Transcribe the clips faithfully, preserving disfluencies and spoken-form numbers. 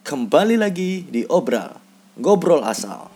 Kembali lagi di Obral, Ngobrol Asal.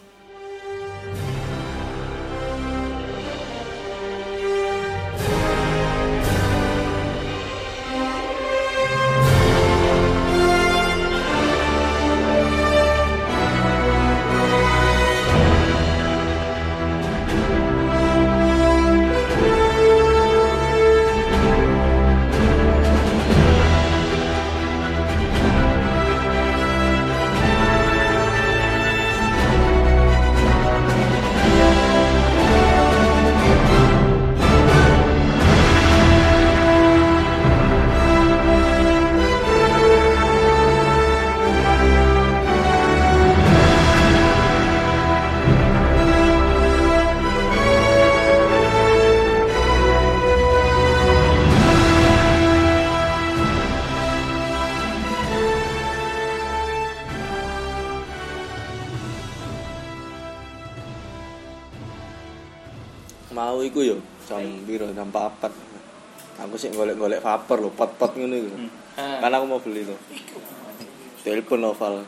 Mau iku yo jam piro jam papat. Aku sih golek-golek vapor lho, pot-pot ngono iku. Hmm. Karena aku mau beli lho. Telepon Noval.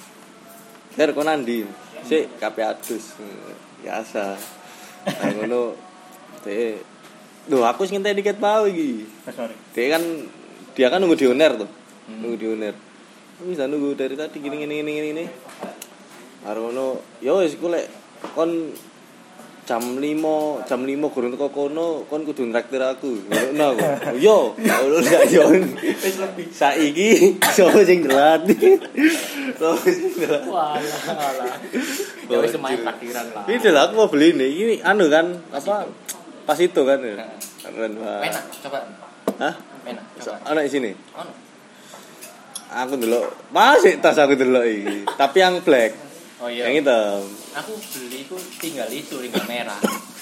Der kok nandi? Sik K P adus. Biasa. Nah ngono. Dek lho aku sing ngenteni tiket mau iki. Sorry. Dek kan dia kan nunggu di Uner tuh. Hmm. Nunggu di Uner. Bisa nunggu dari tadi gini gini gini gini. Karo ngono, yo wis ku lek kon jam lima jam lima gurung teko kono kon kudu nraktir aku. Ngono aku. Yo, ngono gak yo. Wis lebih. Saiki sapa sing ngelat? Sapa sing ngelat? Walah. Ya wis main takdiran lah. Ini lah aku mau beli nih. Ini anu kan apa? Pas itu kan ya. Keren banget. Enak, coba. Hah? Enak, coba. Ana di sini. Ono. Aku ndelok. Masih tas aku ndelok iki. Tapi yang black. Oh iya. Yang hitam. Aku beli itu tinggal itu, tinggal merah.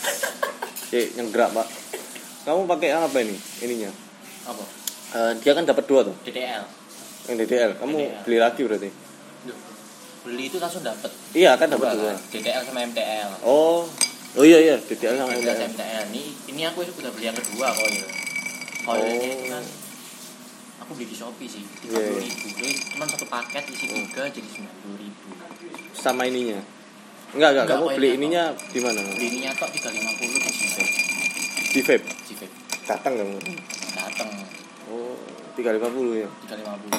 Cek nyenggerak, Pak. Kamu pakai apa ini? Ininya. Apa? Uh, dia kan dapat dua tuh. D D L. Yang D D L. Kamu D D L. beli lagi berarti? Duh. Beli itu langsung dapat. Iya, kan dapat dua. D D L sama M T L. Oh. Oh iya iya, D D L sama M T L. M T L. Ini ini aku udah beli yang kedua kok ya. Kalau Oh. ini kan aku beli di Shopee sih, tiga puluh ribu. Jadi cuma satu paket isi tiga jadi sembilan puluh ribu. Sama ininya. Enggak, enggak, Enggak, kamu kok beli ini ininya di mana? Beli ininya tok tiga ratus lima puluh di Civape. Di vape. Civape. Datang kamu. Datang Oh, tiga ratus lima puluh ya. tiga ratus lima puluh.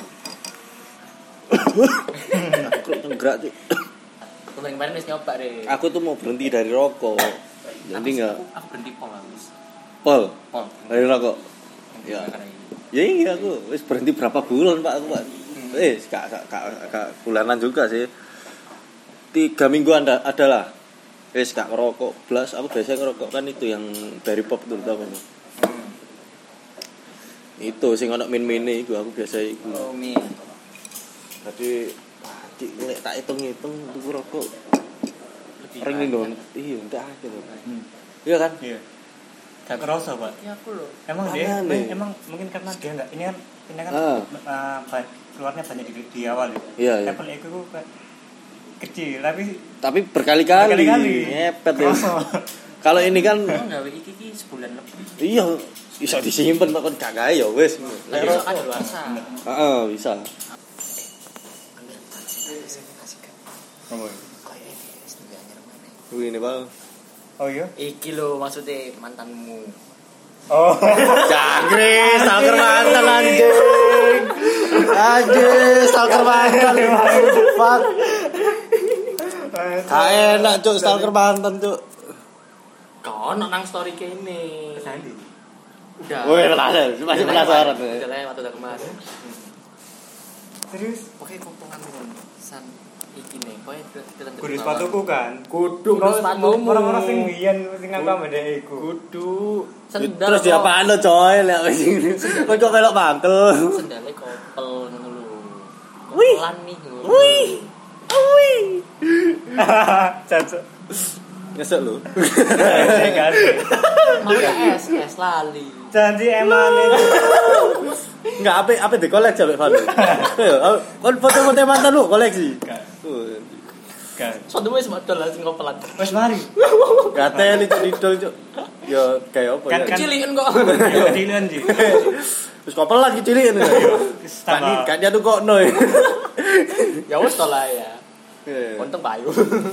Aku nyenggerak tuh. Aku yang kemarin wis nyoba deh. Aku tuh mau berhenti dari rokok. Jadi Aku- enggak. Aku, aku berhenti pol habis. Pol. Pol. Dari rokok. Ya. Karena ini. Ya iya aku wis berhenti berapa bulan, Pak, aku, Pak. Hmm. Eh, gak, gak, gak, gak bulanan juga sih. Tiga mingguan ada, adalah. Wis gak ngerokok blas. Aku biasanya ngerokok kan itu yang dari pop tuh tau kan. Hmm. Itu sing ono min-mine iku aku biasa iku. Oh, mi. Jadi wah, cik nek tak hitung-hitung tuku rokok Lebih ring banyak. dong. Iya, entek akeh lho. Hmm. Iya kan? Iya. Gak kerasa, Pak. Ya aku loh. Emang Makanya dia nih. emang mungkin karena dia enggak ini kan ini kan Ah. uh, ba- keluarnya banyak di, di awal ya. Iya, iya. Apple itu kayak kecil tapi Tapi berkali-kali. Berkali-kali. Ngepet ya. kerasa. Kalau ini kan Emang gawe iki iki sebulan lebih. iya bisa disimpen Pak kon gak gawe ya wis. Nek Besok rokok. ada luasa. Heeh, bisa. Oh, Wih, ini Pak. oh iya. Iki lo maksudnya mantanmu. Oh. Jangkrik, stalker mantan anjing. Anjing, stalker mantan. Fuck. Gak enak cuk stalker mantan cuk. Kau ono nang story kene. Sandi. Udah. Woi, penasaran, masih penasaran. Udah lewat udah kemarin. Terus Oke, kompongan san iki nih. Koe telan kudu sepatuku kan. Kudu Kau- sepatumu. Orang-orang sing biyen sing ngapa mbedek iku. Kudu sendal. Terus diapaan lo coy lek wis ngene. Kok kok melok mangkel. Sendalnya kopel ngono lho. Wih. Kopelan nih. Wih. Wih. Cacok. Nyesek lu. Saya kan. Mau tak es, es lali. Janji emang itu. Enggak apa apa dikolek sampe Fanu. Yo, kon foto-foto mantan lu koleksi. Kan. Tuh. Kan. Soalnya wis modal lah sing kopelan. Wes mari. Gatel itu didol cuk. Yo kayak apa Kan- ya? kan- Kecilin kok. Yo kecilan sih. Terus kopelan kecilin. Kan Tambah. kan dia tuh kok no. Ya wis to lah ya. Iya. Untung payu.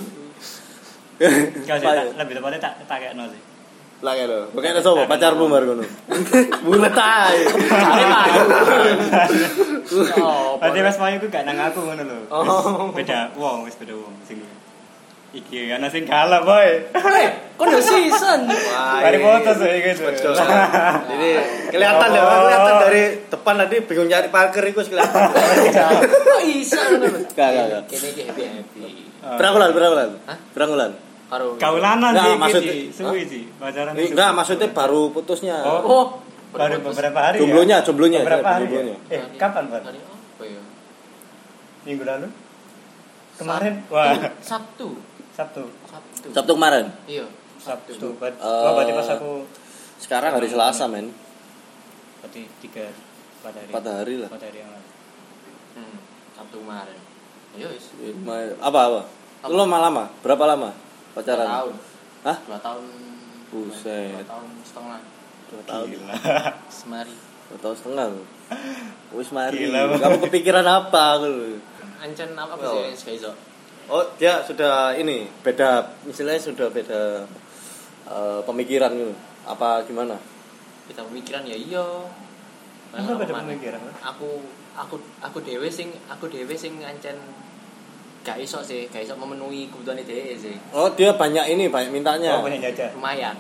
Kau sih tak- lebih tepatnya tak tak kayak nol sih. Lah ya lho. Pokoknya sapa pacarmu bar ngono. Bulet ae. Cari payu. Oh, Berarti Mas Mayu ku gak nang aku ngono lho. Oh. Beda wong, wis beda wong sing. Iki ana sing kalah, boy. Eh, kok udah season? Wah, Mari ini- foto sih gitu. Betul. Jadi kelihatan ya, kelihatan dari depan tadi bingung nyari parkir itu kelihatan. Kok iso ngono lho? Gak, gak, gak. Kene iki happy-happy. Berapa bulan? Berapa bulan? Hah? Berapa bulan? Karo Kaulanan Nggak, sih maksud- iki, suwi sih. Pacaran itu. Enggak, maksudnya baru putusnya. Oh. Oh, Baru beberapa hari Jomblonya, ya. jomblonya, Beberapa ya, hari. jomblonya. Ya? Eh, kapan, Pak? Hari apa ya? Minggu lalu? Kemarin? Wah, Sabtu. Sabtu. Sabtu. Sabtu kemarin. Iya, Sabtu. Sabtu. Ber- Eh, oh, berarti pas aku Sekarang hari Selasa, men. berarti tiga empat hari. Empat hari lah. Empat hari yang lalu. Hmm, Sabtu kemarin. Ya wis. Apa apa? Lu lama-lama? Berapa lama pacaran? Dua tahun. Hah? Dua tahun. Buset. Dua tahun setengah. Dua tahun. Gila. Semari. Dua tahun setengah lu. Wis mari. Gila, Bang. Kamu kepikiran apa lu? Ancen apa Oh. sih yang iso? Oh, dia sudah ini beda, istilahnya sudah beda eh, pemikiran gitu. Apa gimana? Kita pemikiran ya iya. Apa beda Mana? pemikiran? Aku aku aku dhewe sing aku dhewe sing ancen gak iso sih, gak iso memenuhi kebutuhan dhewe sih. Oh, dia banyak ini, banyak mintanya. Oh, banyak jajan. Lumayan.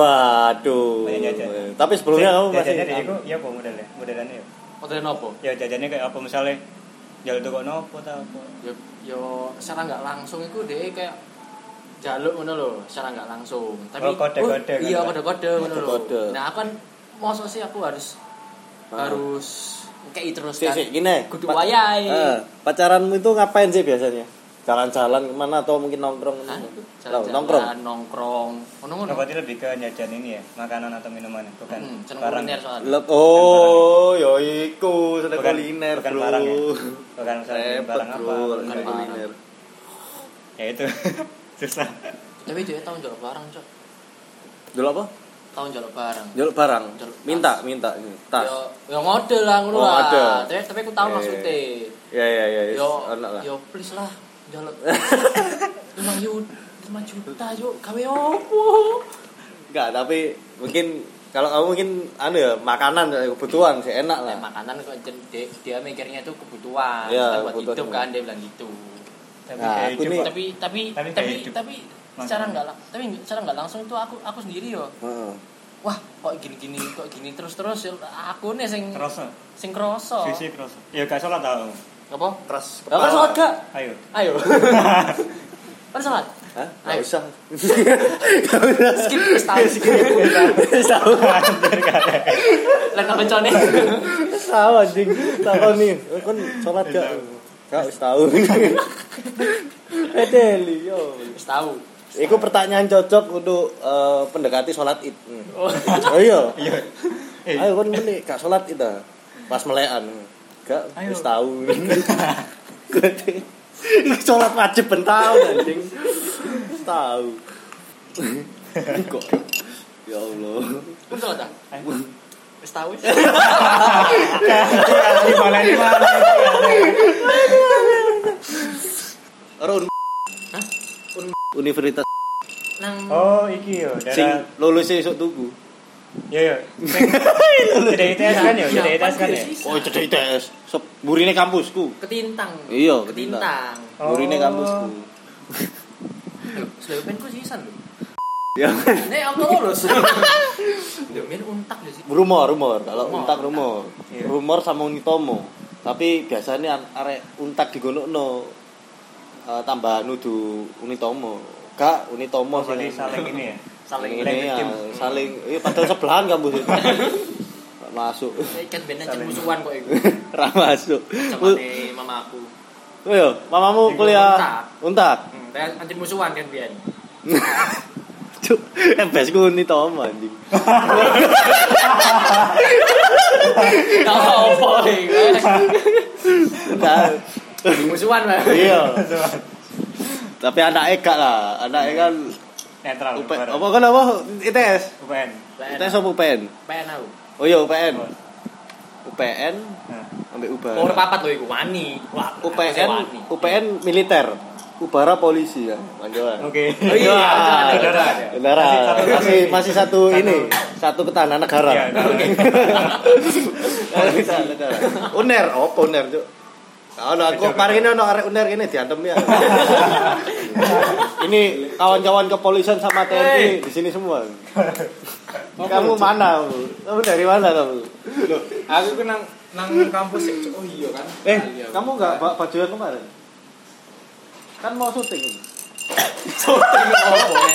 Waduh. Banyak jajan. Tapi sebelumnya kamu masih jajannya dia iku ya apa modelnya? Modelannya ya. Modelnya nopo? Ya jajannya kayak apa misalnya jual toko nopo ta apa. Yo yo secara nggak langsung itu deh kayak jaluk ngono lho, secara nggak langsung. Tapi Oh, kode-kode oh, iya kan? kode-kode ngono lho. Kode-kode. Nah, aku kan mosok sih aku harus Ah. harus kayak terus Sik, kan. sik, gini. Kudu Pa- wayahe. Eh, pacaranmu itu ngapain sih biasanya? Jalan-jalan kemana atau mungkin nongkrong? Hah? Loh, Jalan-jalan, nongkrong. nongkrong. Ngono-ngono. Nah, berarti lebih ke jajan ini ya, makanan atau minuman bukan Hmm, seneng barang. kuliner soalnya. Lep- oh, yo iku seneng Bukan- kuliner, bukan bro. barang ya? Bukan misalnya Repot, barang bro, apa, bukan bukan kuliner. Ya itu susah. Tapi dia tahun jaluk barang, Cok. Dulu apa? Tahun jaluk barang. Jaluk barang. Jaluk tas. Minta, minta ini, tas. Yo yo ngode lah ngono Oh, lah. ngode. Tapi tapi aku tahu Eh. maksudnya. Ya ya ya, Yo anak lah. yo please lah jaluk lima juta lima juta yuk gawe opo? Enggak, tapi mungkin kalau kamu mungkin anu ya, makanan kebutuhan sih enak Nah, lah. makanan kok jen- dia, dia mikirnya itu kebutuhan, Iya, bukan buat kebutuhan. hidup kan dia bilang gitu. Tapi Nah, kayak aku hidup, nih- Pak. Tapi tapi Tapi tapi kayak hidup. tapi secara enggak lang- tapi secara enggak langsung itu aku aku sendiri yo. Heeh. Wah, kok gini-gini kok gini terus-terus ya, aku nih sing Kroso. sing kroso. Sisi kroso. Ya gak salah tau. Apa? Keras Lah kan salat gak? Ayo. Ayo. Kan salat. Hah? Ayo. Enggak usah. Skip wis tahu skip. Wis tahu. Anjir gak ada. Lah kok bencone. Wis tahu anjing. Takon nih, kon salat gak? Gak wis tahu. Edeli yo. Wis tahu. Iku pertanyaan cocok untuk eh, pendekati sholat id. Hmm. Oh. Oh iya. Iya. Eh, Ayo kon meni gak sholat id ah. Pas melekan. Gak Ayo. wis tahu. Iki sholat wajib ben tahu anjing. Wis tahu. Kok. Ya Allah. Pun salat ta? ayo. Wis tahu. Di mana di mana? Ron. Hah? Universitas Nang Oh, iki yo, sing daerah. lulus esuk tuku. Yo yo. Jadi I T S kan yo, jadi I T S kan ya. Oh, cedek I T S. Sop burine kampusku. ketintang. Iya, ketintang. Oh. Burine kampusku. Lho, slopenku sisan lho. Ya. Nek aku lulus. Lho, men untak lho sih. Rumor, rumor. Kalau Rumor. untak rumor. Iya. Rumor sama Unitomo. Tapi biasanya arek untak digonokno uh, tambah nudu Unitomo. Gak Unitomo Oh, jadi saling ini ya. Saling ini ya, victim. saling eh padahal sebelahan kampus itu. Gak masuk. Eh, kan bener cek musuhan kok iku. Ra masuk. Samane mamaku. Oh iya, mamamu Iku kuliah untak. untak. Hmm, kan anti musuhan kan biyen. Cuk, M B S ku Unitomo anjing. Kau opo iku? Enggak. Musuhan lah. Iya. Tapi anaknya gak lah, anaknya kan Netral. U P, apa kan apa I T S? U P N. I T S apa U P N? P N aku. Oh iya U P N. U P N ambek Ubara. Umur papat lho iku wani. Wah, U P N U P N militer. Ubara polisi ya, Manjawan. Oke. Oh iya, Udara. Udara. Masih masih satu ini, satu ketahanan negara. Iya, oke. Ketahanan negara. Uner, opo uner, Cuk? Ono aku kemarin ini ono arek uner kene diantem ya. Ini kawan-kawan kepolisian sama T N I di sini semua. Kamu mana, Bu? Kamu dari mana kamu? Loh, aku ku nang nang kampus ya. Oh iya kan. Eh, kamu enggak bawa baju yang kemarin? Kan mau syuting. Syuting opo men.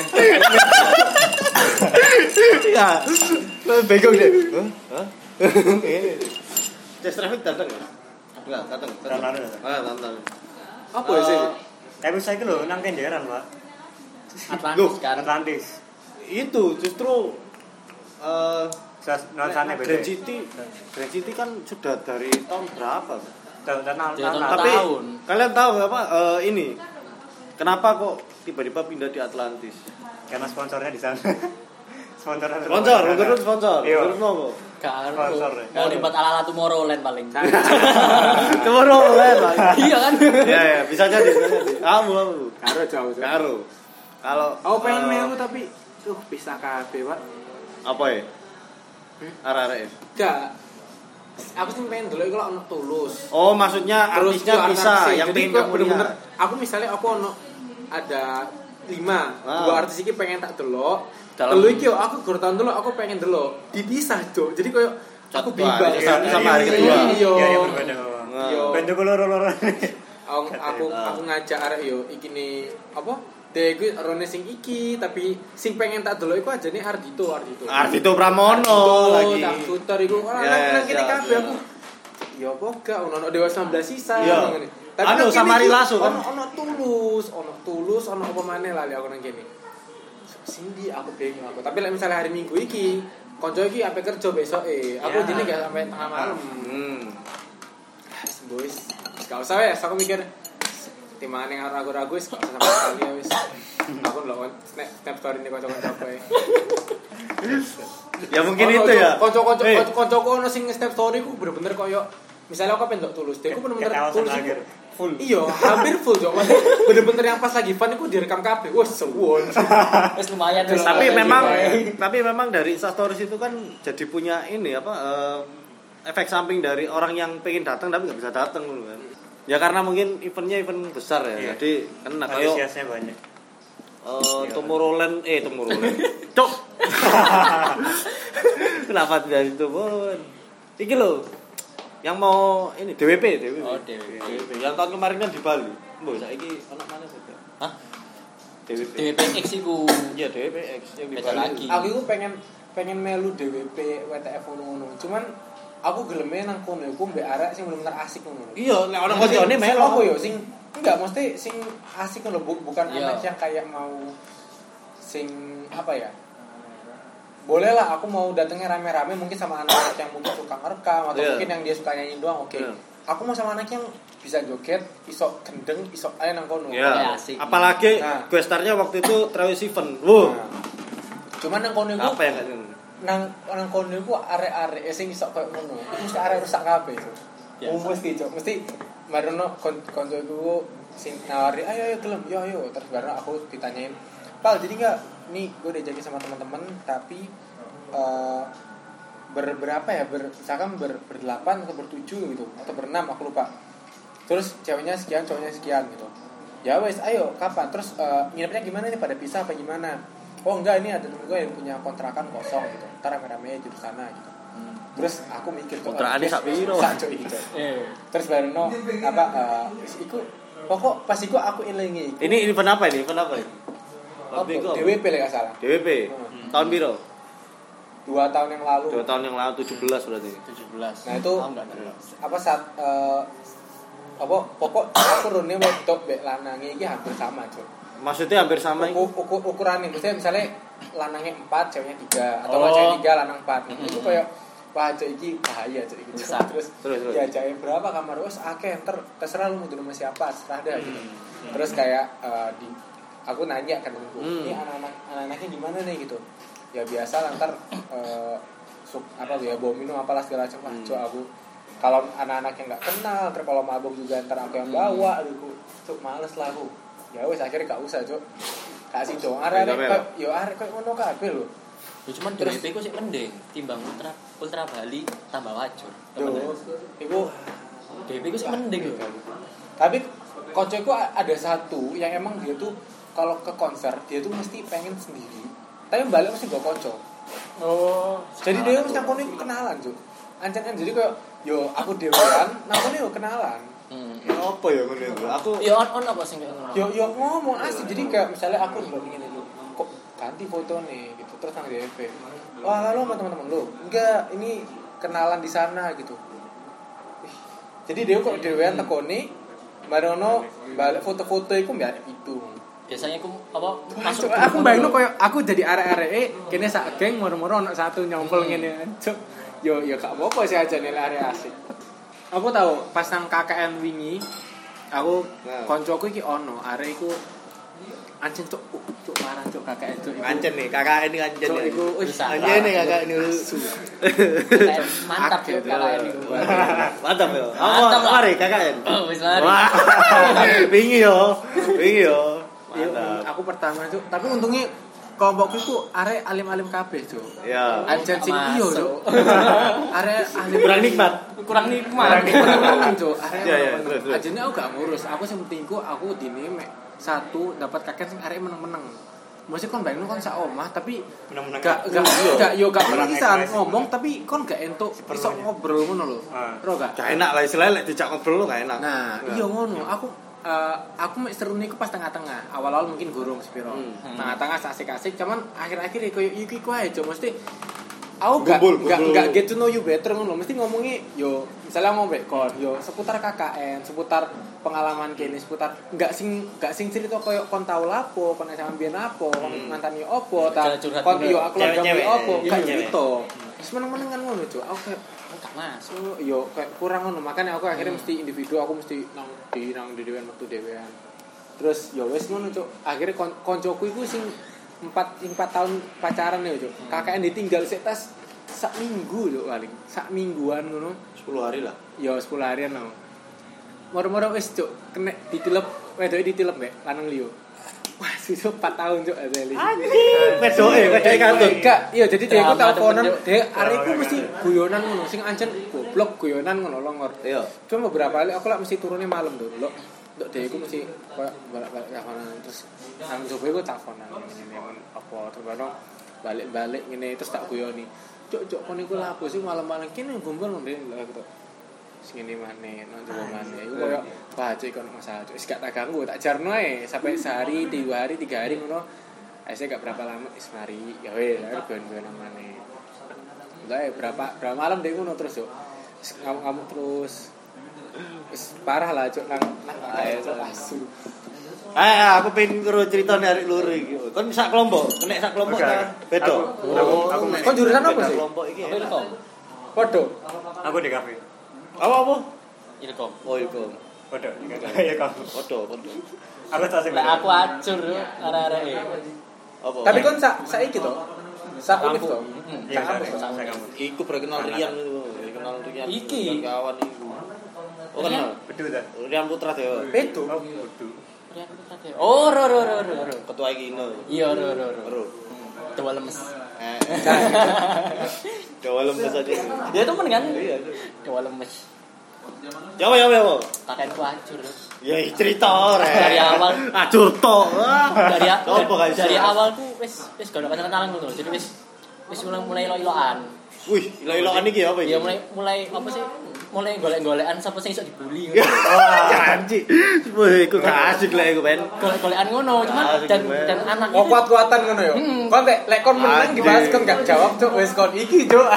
Ya, bingung deh. Hah? Ini. Just traffic datang enggak? Enggak, datang. Datang. Ah, datang. Apa sih? Tapi saya lho nang tenderan, Pak. Atlantis kan. Atlantis. Itu justru eh Nuansanya beda. Grand City, Grand City kan sudah dari tahun berapa? Tahun tahun Ya, tahun- Tapi tahun. kalian tahu apa eh, ini? Kenapa kok tiba-tiba pindah di Atlantis? Karena sponsornya di sana. Sponsornya. Sponsor, menurut sponsor. Iya. Menurut mau. Karo. Sponsor, ya. Mau libat ala-ala Tomorrowland paling. Tomorrowland lah. Iya kan? Ya ya, bisa jadi, bisa jadi. Kamu, kamu. Karo jauh. Karo. Karo. Kalau Aku pengen eh, melu tapi tuh bisa kabeh, Pak. apa ya? Arek-arek. Enggak. Aku sih pengen dulu iku ono Tulus. Oh, maksudnya Terus artisnya juga bisa artis. yang Jadi pengen kok kamu bener-bener lihat. aku misalnya aku ono ada lima, Ah. dua artis iki pengen tak delok. Dalam- Telu iki yo aku gur tahun dulu aku pengen delok. Dipisah, Cuk. Jadi koyo aku Satu bimbang. hari satu sama hari Iya, kedua. Iya. Iya, iya berbeda. Nah. Iya. Bentuk loro-loro. Aku aku aku ngajak arek yo iki ne apa? Dek kuwi rone sing iki tapi sing pengen tak delok iku ajane Ardito, Ardito. Ardito Pramono lagi. Tak putar iku. Ora Ya, nang nang kene siap, kabeh siap. aku. Ya apa gak ono Dewa sembilan belas sisa Iya. nang kene. Anu, nang sama kene iki Rilaso, kan? Ono ono tulus, ono tulus, ono apa maneh lali aku nang kene. Sindi aku bingung aku. Tapi lek misalnya hari Minggu iki konco iki ape kerja besoke. Aku Ya. jene gak sampai tengah malam. Hmm. Wis boys. Gak usah wes, aku mikir timbangan yang ragu-ragu wis gak usah sama sekali ya wis. Aku ndelok snap snap story ini kanca-kanca ae. Ya mungkin itu ya. Kanca-kanca Eh, kanca-kanca ono sing snap story ku bener-bener koyo misalnya aku pengen Tulus, dia ku bener-bener Kayak Tulus awasan iku akhir. Full. Iya, hampir full Jok. Maksudnya bener-bener yang pas lagi fun iku direkam kabeh. Wes sewon. Wis lumayan Terus dulu. tapi Iya, memang iya. tapi memang dari Instastories itu kan jadi punya ini apa eh, efek samping dari orang yang pengen datang tapi nggak bisa datang dulu kan. Ya karena mungkin eventnya event besar ya. Iya. Jadi kan nah, kayak Antusiasnya banyak. eh Tomorrowland eh Tomorrowland. Cok. Kenapa tidak itu, Bon? Iki loh. Yang mau ini D W P, D W P. Oh, D W P. D W P. Yang tahun kemarin kan di Bali. Mbok saiki ono mana saja? Hah? D W P. D W P X iku. Iya, D W P X yang di Beda Bali. lagi. Aku iku pengen pengen melu D W P W T F ngono. Cuman aku geleme nang kono iku mbek arek sing bener-bener asik ngono. Iya, nek ono koncone melu. Aku yo sing enggak mesti sing asik ngono bu- bukan Iya. anak yang kayak mau sing apa ya? Boleh lah aku mau datangnya rame-rame mungkin sama anak yang mungkin suka ngerekam atau Iya. mungkin yang dia suka nyanyi doang oke. Iya. Aku mau sama anak yang bisa joget, iso gendeng, iso ae nang kono. Ya, Kayak asik. apalagi Nah. guestarnya waktu itu Travis Sivan. Wow. Nah, cuman nang kono iku Apa ya kan? nang nang kono iku arek-arek sing iso koyo ngono. Iku mesti arek rusak kabeh itu. Biasa. Oh, mesti cok, mesti marono konco iku sing nawari, ayo ayo gelem, yo ayo. Terus baru aku ditanyain, "Pal, jadi enggak nih gue diajakin sama teman-teman tapi eh ber berapa ya? Ber, misalkan ber, berdelapan atau bertujuh gitu atau berenam aku lupa. Terus ceweknya sekian, cowoknya sekian gitu. Ya wes, ayo kapan? Terus uh, nginepnya gimana nih? Pada pisah apa gimana? Oh enggak, ini ada temen gue yang punya kontrakan kosong gitu. Ntar rame-rame aja di sana gitu. Terus aku mikir tuh Kontrakannya sak piro? sak coy gitu. Eh. Terus baru no apa uh, iku pokok pas iku aku ilingi. Ini event apa ini? Event apa ini? Apa? Waktu itu apa? D W P lah gak salah. D W P. Hmm. Tahun piro? Dua tahun yang lalu. Dua tahun yang lalu tujuh belas berarti. tujuh belas. Nah, itu Oh, enggak, enggak. Apa saat uh, apa pokok aku rune wedok mbek lanange iki hampir sama, Cuk. Maksudnya hampir sama itu. Ukur, ukur, ukurannya misalnya misalnya lanangnya empat, ceweknya tiga atau Oh. cewek tiga, lanang empat. Mm-hmm. Itu kayak wah cewek iki bahaya cewek iki. Bisa. Terus Terus, terus. ya cewek berapa kamar? Wes akeh, ntar terserah lu mau di rumah siapa, terserah dah gitu. Terus kayak uh, di aku nanya kan temenku, Hmm. ini anak-anak anak-anaknya gimana nih gitu. Ya biasa lah, ntar uh, sub apa ya bau minum apalah segala macam. Wah, cok aku kalau anak-anak yang nggak kenal, terus kalau mabuk juga ntar aku yang bawa, aduh, cok males lah aku. Ya wes akhirnya gak usah, cok. Kasih dong, arek-arek yo arek koyo ngono kabeh lho. Ya cuman D W P ku sih mending timbang ultra ultra Bali tambah wajur. Yo, iku D W P ku sih mending lho. tapi koncoku ada satu yang emang dia tuh kalau ke konser dia tuh mesti pengen sendiri tapi balik mesti bawa konco. Oh, Jadi dia mesti aku nih kenalan tuh ancen kan jadi kayak yo aku dewean aku nih yo kenalan. Hmm. Ya apa ya ngono iku? Aku Ya on on apa sing kayak ngono? Yo yo ngomong asli jadi kayak misalnya aku udah ingin itu kok ganti foto nih gitu terus nang D P. Wah halo sama teman-teman lu enggak ini kenalan di sana gitu. Ih, jadi dia kok dewean tekoni barono balik foto-foto iku mbak itu. Biasanya aku apa Masuk aku bayangno koyo aku jadi arek-areke kene sak geng moro-moro ono satu nyompol ngene. Cuk. Yo yo gak apa-apa sih aja nih arek asik. Aku tahu pas nang K K N wingi aku Nah. koncoku iki ono arek iku ancen cuk uh, cuk parah cuk K K N cuk iku. Kancen nih, kakak ini kancen. Cuk iku wis Anjen nih kakak ini. mantap ya kalau ini. Mantap ya. Mantap lah. Mari kakak ini. Oh, wis mari. Wah. Wingi yo. Wingi yo. Iya, Mantap. aku pertama cuk tapi untungnya kelompokku iku arek alim-alim kabeh cuk. Ya. Ancen sing iyo cuk. Arek alim Kurang nikmat. Kurang nikmat. Kurang menang cuk. Arek Iya, iya, menang. terus, terus. Ajene aku gak ngurus. Aku sing pentingku aku dine mek satu dapat kakek sing arek meneng-meneng. Mesti kon bayangno kon sak omah tapi menang-menang. gak gak Iya. gak yo gak Kurang bisa ekspresi. ngomong tapi kon gak entuk iso ngobrol ngono lho. Ah. Ro gak? Gak enak lah istilahnya lek dijak ngobrol lo gak enak. Nah, iya ngono. Aku eh, aku mek seru niku pas tengah-tengah. Awal-awal mungkin gurung sepiro. Hmm. Tengah-tengah asik-asik cuman akhir-akhir koyo iki ku ae cuma mesti aku gak Gumbul, gak gumbul. gak get to know you better ngono. Mesti ngomongi yo misalnya ngomong brek kon yo seputar K K N, seputar pengalaman kene, seputar gak sing gak sing cerita koyo kon tau lapo, kon S M A mbiyen apo, kon mantani opo, ta Curhat-curhat kon bener. yo aku lagi Cewek-cewek, opo, iya, gak cewek. gitu. Wis meneng-menengan ngono, Cuk. Aku kayak Gak masuk. So, yo kayak kurang ngono makanya aku akhirnya mesti individu aku mesti nang di nang di dewean waktu dewean terus yo wes ngono cuk akhirnya kon koncoku iku sing empat empat tahun pacaran ya cuk K K N ditinggal sik tas sak minggu cuk paling sak mingguan ngono sepuluh hari lah. yo sepuluh harian lah moro-moro wes cuk kena ditilep wedoke ditilep mbek lanang liyo wah susu empat tahun cuk asli Wedoke, wedoke kantun. Enggak, iya jadi dia iku Drama teleponan, temen, Cuk. dia areku mesti guyonan ngono, sing ancen goblok guyonan ngono longor. Iya. Cuma beberapa kali aku lah mesti turunnya malam tuh, lo. Ndok dia iku mesti koyo balik-balik teleponan terus nang coba iku teleponan ngene apa terus baru balik-balik ngene terus tak guyoni. Cuk cuk kon iku lapo sih malam-malam kene gombal ngene lho aku. Sing ngene maneh, nang coba maneh. Iku koyo wah cuk kon masalah cuk wis gak tak ganggu, tak jarno ae sampai sehari, tiga hari, tiga hari ngono. Saya gak berapa lama is mari ya weh ben-ben namane. Lah berapa berapa malam deh ngono terus yo. Ngamuk-ngamuk terus. Wis parah lah cuk nang nang ae asu. Eh, aku pengen karo ceritane arek loro iki. Kon sak kelompok, kena sak kelompok Oke, ta? oke. Beda. Aku- aku- aku- nek Kon jurusan apa beda sih? Kelompok iki. Apa ilkom? Podo. Aku di kafe. Apa apa? Ilkom. Oh, iku. Waduh, iya kamu. Podo, podo. Aku tak sih. Lah aku acur yo arek-arek. Apa? Tapi kon sak saiki to. Sak univ to. Hmm. Iya, Sak saya kampus to. saya kamu. iku berkenal Rian itu, kenal Rian. Iki. kawan iku. Oh, kenal. Betul dah. Rian Putra Dewa. Itu. Oh, betul. Oh, ro ro ro ro ro. Ketua iki no. Iya, ro ro ro. Ro. Dewa lemes. Eh. Dewa lemes aja. Dia temen kan? Iya. Dewa lemes. Ya ya ya. Kakekku acur. Ya cerita rek. Dari awal. Acur to. Dari a- Apa guys? dari awal tuh wis wis gak ada kenalan ngono. Jadi wis wis mulai mulai ilo-iloan. Wih, ilo-iloan iki apa iki? Iya mulai mulai apa sih? Mulai golek-golekan sapa sing iso dibully Ya, ngono. janji. Wah, iku gak asik lah iku, Ben. Golek-golekan ngono, cuman Asik, dan Ben. dan anak Oh itu kuat-kuatan ngono yo. Hmm. Kon lek lek kon menang Anjir. dibahas kon gak jawab cuk wis kon iki cuk.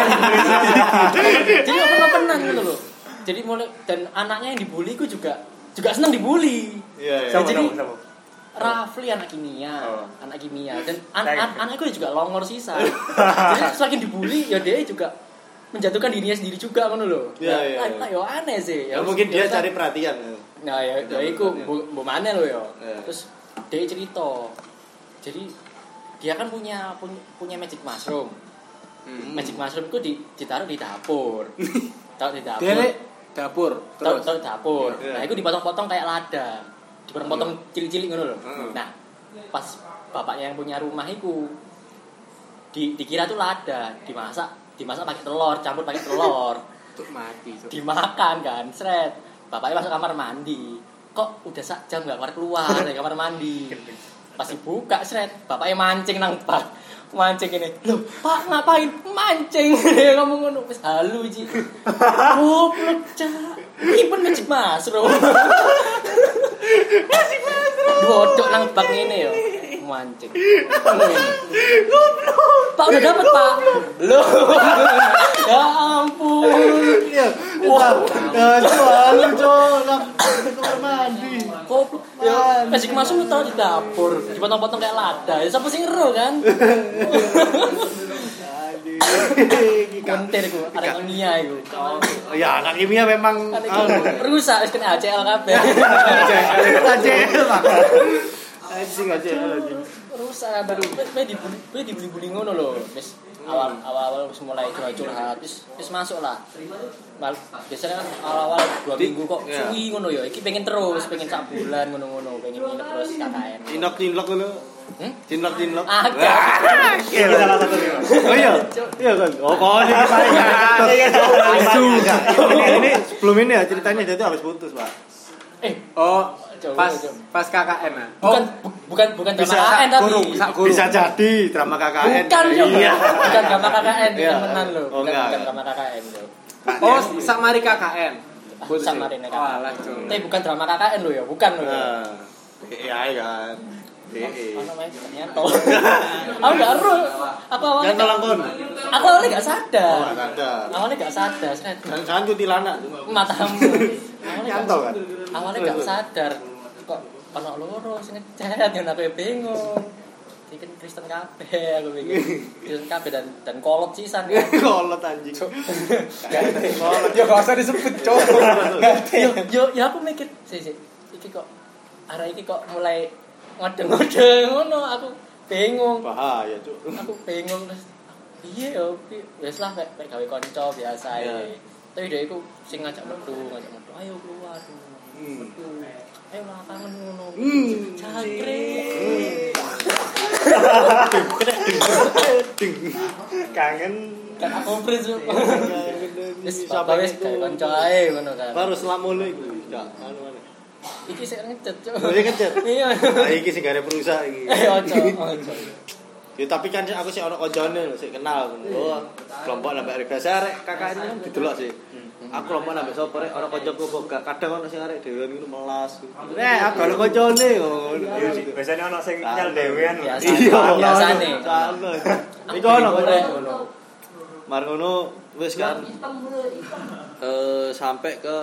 jadi open-openan gitu loh. Jadi mulai dan anaknya yang dibully ku juga juga senang dibully. Iya, iya. Sama Jadi- sama sama. Rafli anak kimia, Oh. anak kimia dan an Kayak an gitu. anakku juga longor sisa. Jadi semakin dibully ya dia juga menjatuhkan dirinya sendiri juga kan loh. Iya, Nah, iya, nah, iya. nah, ya aneh sih. Ya mungkin dia ya, cari perhatian. Nah ya, ya iku bu, bu mana lo ya. Iya. Terus dia cerita. Jadi dia kan punya punya, punya magic mushroom. Hmm. Magic mushroom itu di, ditaruh di dapur. Taruh di dapur. Derek dapur. Taruh Terus di dapur. Yeah. Nah, itu dipotong-potong kayak lada. Dipotong-potong cilik-cilik ngono lho. Hmm. Nah, pas bapaknya yang punya rumah itu di, dikira tuh lada, dimasak, dimasak pakai telur, campur pakai telur. Tuh mati. Tuh. Dimakan kan, seret. Bapaknya masuk kamar mandi. Kok udah sak jam enggak keluar dari kamar mandi. Pas dibuka seret, bapaknya mancing nang bak. Mancing ini. Loh, Pak ngapain? Mancing. Dia ngomong ngono, wis halu iki. Goblok, Cak. Iki pun magic mushroom. Magic mushroom. Dodok nang bak ngene yo. Mancing. Goblok. Pak udah dapat, Pak. Belum. Ya ampun. Iya. Wah, halu cok nang kamar mandi. Goblok. Ya, magic mushroom tau di dapur. Dipotong-potong kayak lada. Ya siapa sing ero kan? Konter ku, ada kimia itu. Ya, anak kimia memang Kan itu rusak wis kena A C L kabeh. A C L Pak. Anjing A C L anjing. Rusak kabeh. Wis dibuli, wis dibuli-buli ngono lho. Wis awal awal-awal wis mulai curhat-curhat, wis wis masuk lah. Mal, biasanya kan awal-awal dua minggu kok Iya. suwi ngono ya. Iki pengen terus, pengen sak bulan ngono-ngono, pengen nginep terus K K N. Cinlok-cinlok ngono. Hmm? Cinlok-cinlok. Agak. Ini salah satu. Oh iya. Iya kan. Oh, kok ini paling enggak. Ini ini sebelum ini ya ceritanya dia tuh habis putus, Pak. Eh, Oh, Coba, pas coba. pas K K N ah. bukan bu- bukan bukan drama Bisa K K N tapi guru, bisa guru. Bisa jadi drama K K N. bukan yo. Iya. Bukan drama K K N Iya. temenan lho. Oh, Bukan enggak. bukan drama K K N lho. Oh, Samari K K N. Putus Sama ya? Rene K K N. Oh, alah, Cuk. Tapi bukan drama K K N lho ya, bukan lho. ya. Nah, iya kan. Iya. Ono main ternyata. Aku enggak ero. Aku awalnya Jangan ngelangkon. Aku awalnya enggak sadar. Oh, enggak ada. Awalnya enggak sadar, saya Jangan jangan kuntilanak. matamu. Awalnya Nyantol kan? nggak- Awalnya enggak sadar. Kok ono loro sing ngechat yang aku bingung. Iki kan Kristen kabeh aku pikir. Kristen kabeh dan dan kolot sisan kan. Kolot anjing. Kolot ya enggak usah disebut, Cuk. yo yo ya aku mikir sih sih iki kok arah iki kok mulai ngode-ngode ngono aku bingung Bahaya, Cuk. aku bingung terus piye yo piye wis lah kayak kayak gawe kanca biasa Iya. ae tapi dia iku sing ngajak metu ngajak metu ayo keluar Hmm. metu ayo lah kangen ngono Hmm. jangkrik Kangen. kan aku prinsip wis Sampai bapak wis itu. gawe kanca ae ngono kan Baru selamono iku. Ya, anu anu. iki sik ngecet cuk Oh, iki ngecet? iya Ah, iki sing gare perusahaan iki. eh ojo ojo Ya tapi kan aku sih ono koncone sik kenal. Oh, kelompok nambah biasa arek kakaknya kan didelok sih. Aku kelompok nambah sapa rek ono kancaku kok gak kadang ono sing arek dhewean ngono melas. Eh, aku ono koncone ngono. Iya sih, biasanya ono sing nyal dhewean. Biasa. Iya, Biasane. Salah. Iku ono ngono. Mar ngono wis kan. Eh sampai ke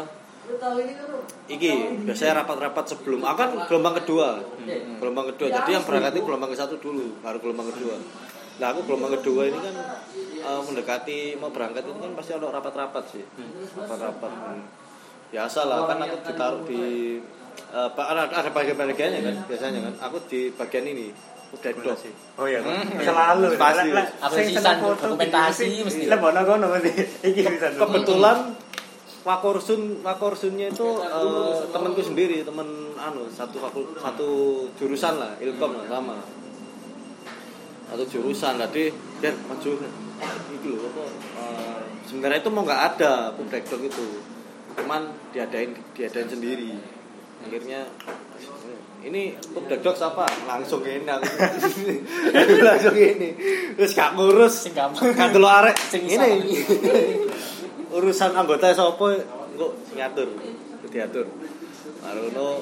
iki biasanya rapat-rapat sebelum aku kan gelombang kedua gelombang kedua jadi yang berangkat itu gelombang ke satu dulu baru gelombang kedua nah aku gelombang kedua ini kan uh, mendekati mau berangkat itu kan pasti ada rapat-rapat sih rapat-rapat biasa lah kan aku ditaruh di uh, ada, ada bagian-bagiannya kan biasanya kan aku di bagian ini udah dok sih Oh iya, selalu. Pasti. Apa sisan dokumentasi mesti. Lebono kono mesti. Iki bisa. kebetulan Wakorsun Wakorsunnya itu uh, temanku sendiri teman anu satu fakul satu jurusan lah ilkom lah sama satu jurusan tadi biar maju itu loh apa uh, sebenarnya itu mau nggak ada breakdown itu cuman diadain diadain sendiri akhirnya ini breakdown siapa langsung ini aku langsung ini terus gak ngurus Sing gampang. kan dulu arek Sing ini urusan anggota sapa kok ngatur diatur marono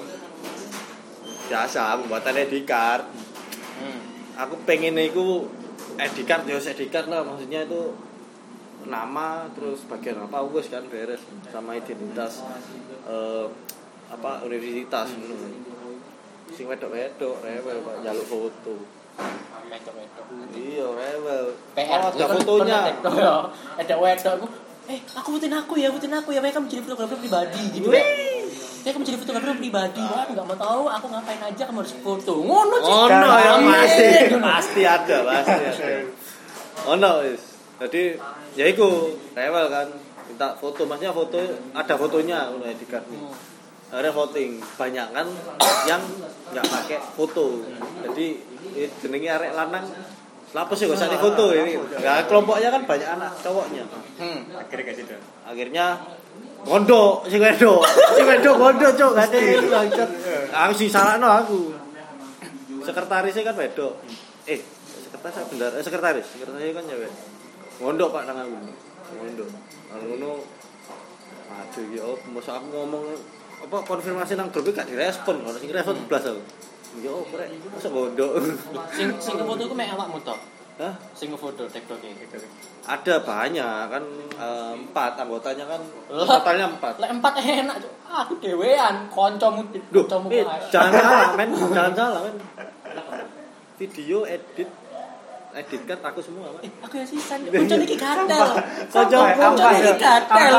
biasa pembuatannya di card Hmm. aku pengen iku edi card ya edi card lah maksudnya itu nama terus bagian apa wis kan beres sama identitas eh, apa universitas ngono sing wedok-wedok rewel Pak njaluk foto Wedok-wedok. iya rewel P R oh, ada fotonya ada wedok aku eh aku butuhin aku ya butuhin aku ya mereka menjadi fotografer pribadi gitu ya ya kamu jadi fotografer pribadi wah aku nggak mau tahu aku ngapain aja kamu harus foto ngono sih oh no ya Amin. pasti pasti ada pasti ada oh no wis Jadi ya iku rewel kan minta foto, maksudnya foto ada fotonya ngono ya dikat. Ada voting banyak kan yang nggak pakai foto. Jadi jenenge arek lanang lapus sih gak usah foto ini. Ya kelompoknya kan banyak anak cowoknya. Hmm, akhirnya kayak gitu. Akhirnya gondok sing wedok. Sing wedok gondok cuk gak ada itu bangset. Aku sing salahno aku. Sekretarisnya kan wedok. Eh, sekretaris bener, eh, sekretaris, sekretarisnya kan cewek. Gondok Pak nang aku. Gondok. Kalau ngono aduh ya oh, masa aku ngomong apa konfirmasi nang grup gak direspon, ono sing respon blas aku. Yo krek, masa gondok. Sing sing foto ku mek awakmu to. Hah? Sing foto TikTok gitu. Ada banyak kan eh, empat anggotanya kan totalnya empat. Lek empat enak, Cuk. Aku dhewean, kancamu Duh, kancamu eh, kae. jangan salah men, jangan salah men. Video edit edit kan aku semua men. Eh, aku yang sisan. Kancane iki gatel. Kanca Kancane iki gatel.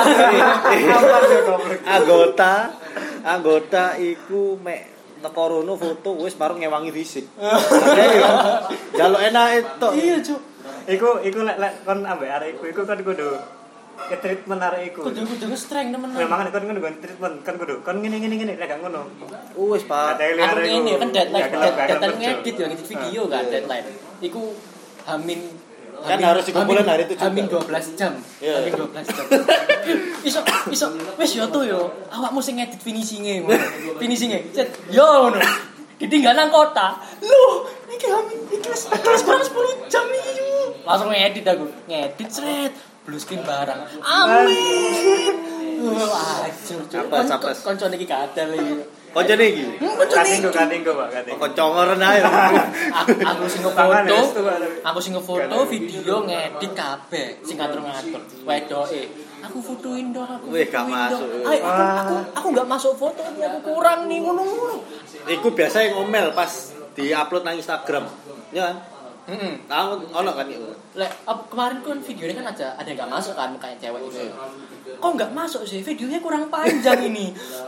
Anggota anggota iku mek teko rono foto wis baru ngewangi fisik. Jaluk enak itu. Iya, Cuk. Iku iku lek lek kon ambek arek iku iku kan kudu ke treatment arek iku. Kudu-kudu strength temen. Memang kan kon kudu treatment kan kudu kon ngene ngene ngene lek gak ngono. Wis Pak. Aku ini kan deadline, Ya, gelap, deadline gelap, ngedit ya, ngedit video kan deadline. Iku hamin Kan hamin- harus dikumpulin hamin- hari itu juga. Hamin dua belas jam. Iya. Hamin dua belas jam. Iso iso wis yo to yo. Awakmu sing ngedit finishing-e. Finishing-e. Set yo ngono. Ditinggal nang kota. Loh, iki hamin iki wis wis kurang sepuluh jam iki. Langsung ngedit aku. Ngedit sret. Blue screen barang. Amin. Wah, ajur. Capek, capek. Konco iki kadal iki. Koncone iki. Katinggo katinggo Pak, katinggo. Kocok ngoren ae. aku aku sing Tangan ngefoto ya, itu, Pak, tapi. aku sing ngefoto video ngedit kabeh sing ngatur-ngatur wedoke aku fotoin dong aku Wih, gak fotoin dong. masuk. Ay, aku aku aku gak masuk foto ini aku kurang nih ngono-ngono Iku biasa yang ngomel pas di-upload nang Instagram. Ya kan? heeh Tahu ono kan iku. lek ap- kemarin kan videonya kan ada ada yang gak masuk kan kayak cewek itu kok nggak masuk sih videonya kurang panjang ini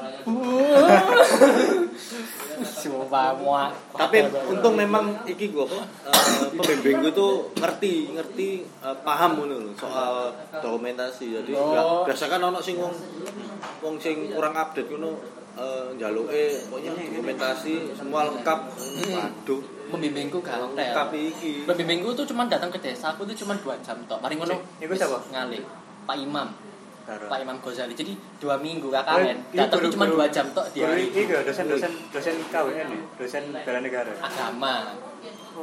Sumpah muak. Tapi untung memang iki gua apa uh, pembimbing gua tuh ngerti, ngerti uh, paham ngono lho soal dokumentasi. Jadi Oh. enggak biasa kan ono sing wong wong sing kurang update ngono uh, njaluke pokoknya dokumentasi semua lengkap. Waduh, Pembimbingku gak lengkap hotel. iki. Pembimbingku tuh cuma datang ke desa, aku tuh cuma dua jam tok. Mari ngono. Iku siapa? Ngalih. Pak Imam. Karo. Pak Imam Ghazali. Jadi dua minggu K K N. Iku Datang tuh guru- cuma guru- dua jam tok dia. Guru iki lho, dosen-dosen dosen K W N ya, dosen bela negara. Agama. Oh,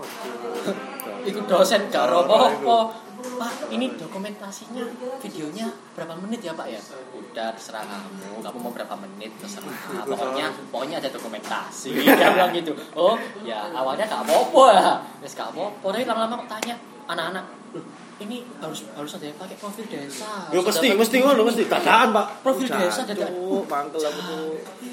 Iku dosen gak apa-apa. Pak, ini dokumentasinya, videonya berapa menit ya Pak ya? Udah terserah kamu, kamu mau berapa menit terserah. Pokoknya, pokoknya ada dokumentasi. Dia bilang gitu. Oh, ya awalnya gak apa-apa ya. Terus gak apa-apa. Tapi lama-lama kok tanya anak-anak, "Loh, ini harus harus ada yang pakai profil desa." Yo Harus mesti ada- mesti ngono mesti dadaan, Pak. Profil desa jadi Cuk, mangkel aku tuh.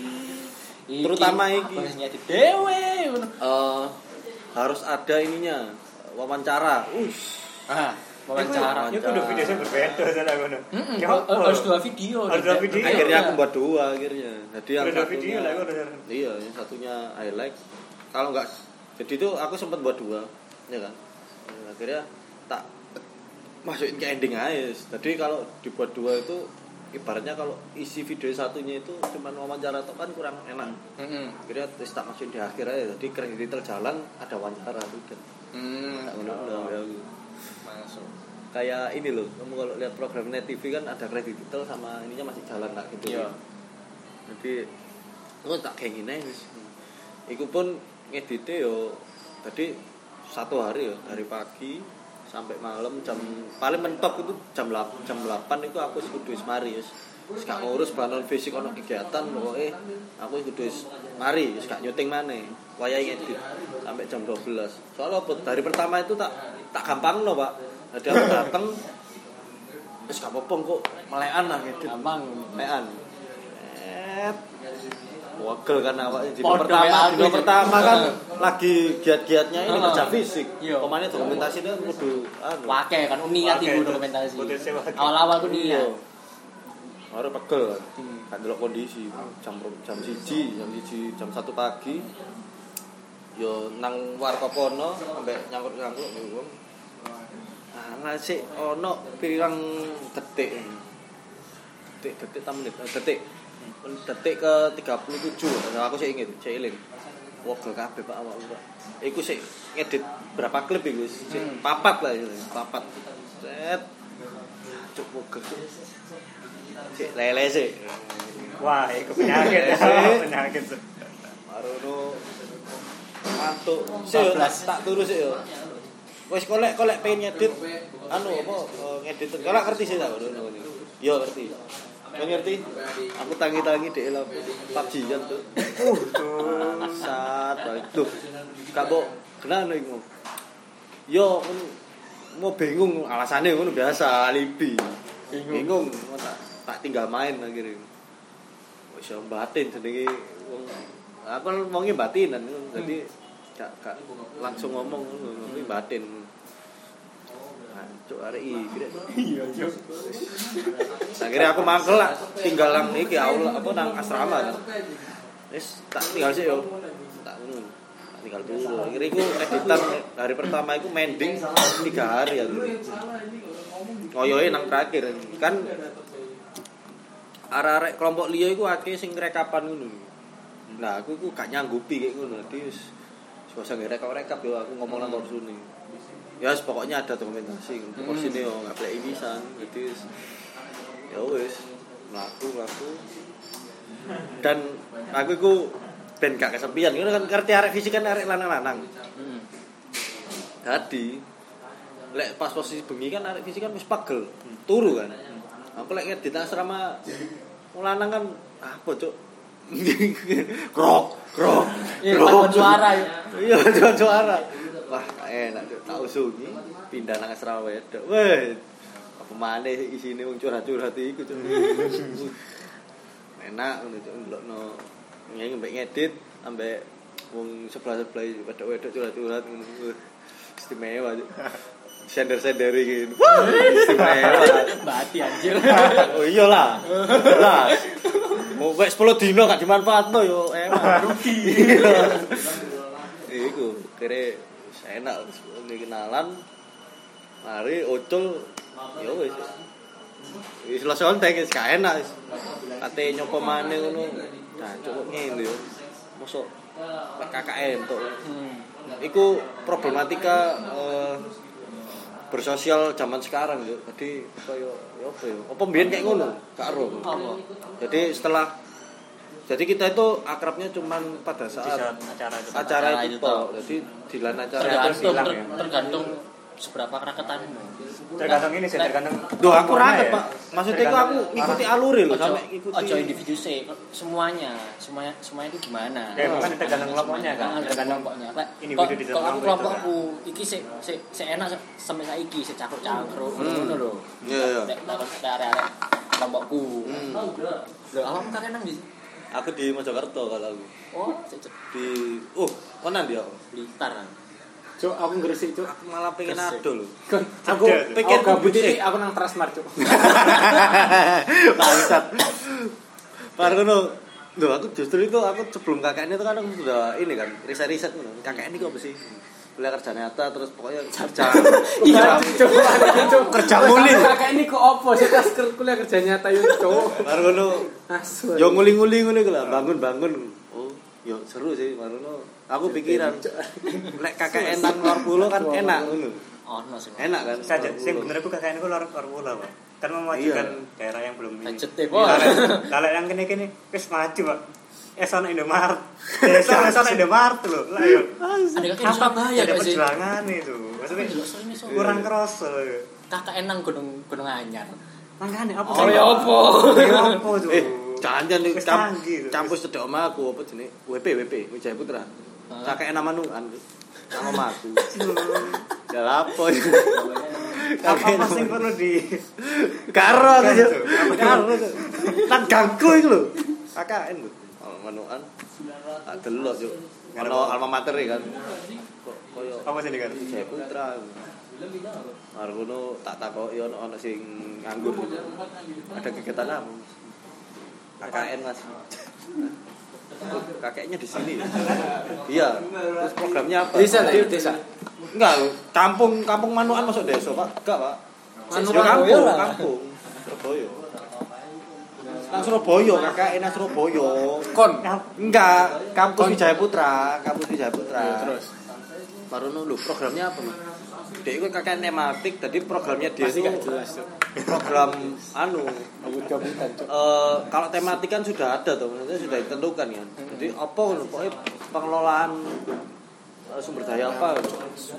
Iki, Terutama iki. harus nyedit dewe. ngono. Eh, harus ada ininya wawancara. Ush. Ah, wawancara. Iku kudu video sing berbeda sana ngono. Mm-mm, Ya, harus- apa? harus dua video. Harus dua video. Akhirnya aku buat dua akhirnya. Jadi yang Udah dua satunya video lah ngono sana. iya, yang satunya highlight. Kalau enggak jadi itu aku sempat buat dua, ya kan. Ya, akhirnya tak masukin ke ending aja. Jadi kalau dibuat dua itu ibaratnya kalau isi video satunya itu cuma wawancara atau kan kurang enak. Mm-mm. Akhirnya terus tak masukin di akhir aja. Jadi kredit terjalan ada wawancara udah. Hmm, Tak ngono ya. masuk. Kayak ini loh, kamu kalau lihat program Net T V kan ada kredit detail sama ininya masih jalan tak gitu. Iya. Jadi aku tak kayak gini wis. Iku pun ngedite yo tadi satu hari ya dari pagi sampai malam jam paling mentok itu jam delapan jam delapan itu aku kudu wis mari wis. Wis gak ngurus banon fisik ono kegiatan pokoke aku kudu wis mari wis gak nyuting maneh. Wayahe ngedit sampai jam dua belas. Soalnya apa dari pertama itu tak tak gampangno, Pak. Jadi aku dateng wis gak apa-apa kok melekan lah ngedit. Gampang. Melekan. Eh wagel kan awaknya di Podo pertama ya, di aku pertama juga. kan lagi giat-giatnya ini Heeh. kerja fisik. Iya. Pemane dokumentasinya kudu anu. Wake kan niat Wake, ibu terus dokumentasi. putusnya wake. Awal-awal ku niat. Baru pegel kan. Kan delok kondisi jam jam siji, jam siji, jam satu pagi. Yo nang warkop kono sampai nyangkut-nyangkut wong. Alah sik ono pirang detik. Detik detik ta menit detik. Detik ke tiga puluh tujuh. Nah, aku sik inget, sik eling. Wogel kabeh Pak awakku. Iku sik ngedit berapa klip iku? Sik papat lah itu, papat. Set. Cuk wogel. Sik lele sik. Wah, itu penyakit ya. Penyakit tuh. Marono mantuk. Sik tak turu sik yo. Wis kolek kolek pengen ngedit anu apa ngedit kalau ngerti sih tak ngono. Yo ngerti. Kan ngerti? Aku tangi-tangi dhek lho P U B G kan tuh. Uh, sat balik tuh. Gak kok kenapa iku? Yo mau bingung alasannya ngono biasa alibi. Bingung mau tak tak tinggal main akhirnya. Wis yo batin jenenge wong aku wonge batinan jadi gak gak langsung ngomong ngono tapi batin. Cuk arek iki. Iya, Cuk. Akhirnya aku mangkel lah tinggal nang iki aula apa nang asrama kan. Wis tak tinggal sih yo. Tak ngono. Tak tinggal dulu. Akhirnya iku editan hari pertama iku mending tiga hari ya. Koyoke nang terakhir kan arek-arek kelompok liya iku akeh sing rekapan ngono. Nah, aku iku gak nyanggupi kayak ngono. Dadi wis susah ngerekap-rekap yo aku ngomong nang kursune. Ya pokoknya ada dokumentasi untuk kursi ini oh nggak boleh inisan jadi ya wes melaku melaku dan aku itu ben gak kesepian itu kan ngerti arek fisik kan arek lanang-lanang tadi lek pas posisi bengi kan arek fisik kan wis pagel turu kan aku lek ngedit asrama lanang kan apa cuk krok krok krok suara iya jual suara wah enak tuh tak usungi pindah nang asrama wedok weh apa maneh isine wong curhat-curhat iku cuk enak ngono cuk ndelokno ngene mbek ngedit ambek wong sebelah-sebelah wedok-wedok curhat-curhat ngono istimewa cuk sender-sender iki wah istimewa bati anjir oh iyalah jelas mau wek sepuluh dino gak dimanfaatno yo enak rugi iku kere enak wis kenalan mari ucul ya wis wis langsung tek wis gak enak wis ate nyopo maneh ngono nah cukup ngene yo mosok K K N tok iku problematika uh, bersosial zaman sekarang yo jadi koyo yo apa yo apa mbiyen kayak ngono gak ero jadi setelah jadi kita itu akrabnya cuman pada saat acara itu. Acara itu toh. Jadi di lain acara tergantung hilang, ter, ya. tergantung seberapa keraketanmu. Tergantung ini sih, tergantung. Duh, aku raket, Pak. Maksudnya itu aku ngikuti alure loh, sampai ngikuti. Ojo individu sih, semuanya, semuanya semuanya itu gimana? Kayak bukan tergantung kelompoknya kan. Tergantung kelompoknya. Individu di dalam dalam aku kelompokku iki sik sik sik enak sampai saiki sik cangkruk-cangkruk ngono lho. Iya, iya. Nek arek-arek kelompokku. Lho, awakmu kakek nang ndi? Aku di Mojokerto kalau aku. Oh, cek Di oh, konan dia. Blitar. Cuk, aku Gresik, Cuk. Aku malah pengen ado lho. Aku pikir gabut iki aku nang Transmart, Cuk. Bangsat. Pargono. Loh, aku justru itu aku sebelum K K N itu kan aku sudah ini kan, riset-riset ngono. K K N iki apa sih? Kuliah kerja nyata terus pokoknya kerja. Iya, Cuk. Kerja muli. Kakak ini kok opo sih tas kuliah kerja nyata yo, Cuk. Pargono. Asu. Yo nguli-nguli ngono iku lah, bangun-bangun. Oh, yo seru sih Pargono. Aku pikiran lek K K N nang luar pulau kan enak ngono. Ono sih. Enak kan? Saja sing bener aku K K N ku luar luar pulau, Pak. Kan memajukan daerah yang belum ini. Budget deh. Kalau yang kene-kene wis maju, Pak. Eh sono Indomaret. Desa sono Indomaret lho. Lah yo. Ada kakek di Surabaya ada gak sih? perjuangan itu. Maksudnya kurang kerasa. K K N nang Gunung Gunung Anyar. Makane apa Oh ya apa? Apa tuh? Eh, jangan-jangan di Wis camp- canggih tuh. campus cedek oma aku apa jenenge? W P W P Wijaya Putra. K K N nama nuan. Nama oma aku. Ya lapo. Apa sing perlu di Karo aku yo. Karo. Tan ganggu iku lho. K K N lho. Manuan. Tak delok yo. Ono alma mater kan. Kok koyo apa sih kan? Wijaya Putra. Margono tak takoki ono ono sing nganggur. Ada kegiatan apa? K K N Mas. Kakeknya di sini. Iya. Terus programnya apa? Desa lah, desa. Enggak, kampung kampung Manukan masuk desa, Pak. Enggak, Pak. Manukan Yo kampung, Surabaya lah. kampung. Surabaya. Nang Surabaya, kakak enak Surabaya. Kon. Enggak, kampus Wijaya Putra, kampus Wijaya Putra. Ya, terus. Baru dulu programnya apa, Mas? Dia itu kakak tematik, jadi programnya dia Pasti itu gak jelas tuh. program anu. Aku cabutan tuh. Eh, kalau tematik kan sudah ada tuh, maksudnya sudah ditentukan kan. Jadi apa lho, pokoknya pengelolaan eh, sumber daya apa gitu.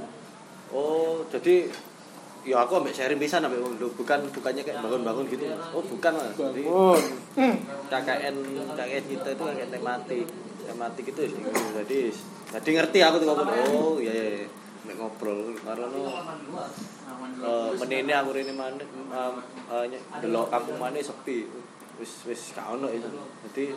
Oh, jadi ya aku ambek sharing pisan ambek wong lho, bukan bukannya kayak bangun-bangun gitu, Mas. Oh, bukan, Mas. Jadi K K N K K N kita itu kayak tematik. Tematik itu sih. Jadi jadi ngerti aku tuh ngomong, oh iya iya. Nek ngobrol karo no eh menene aku rene maneh delok kampung maneh sepi. Wis wis gak ono itu. Jadi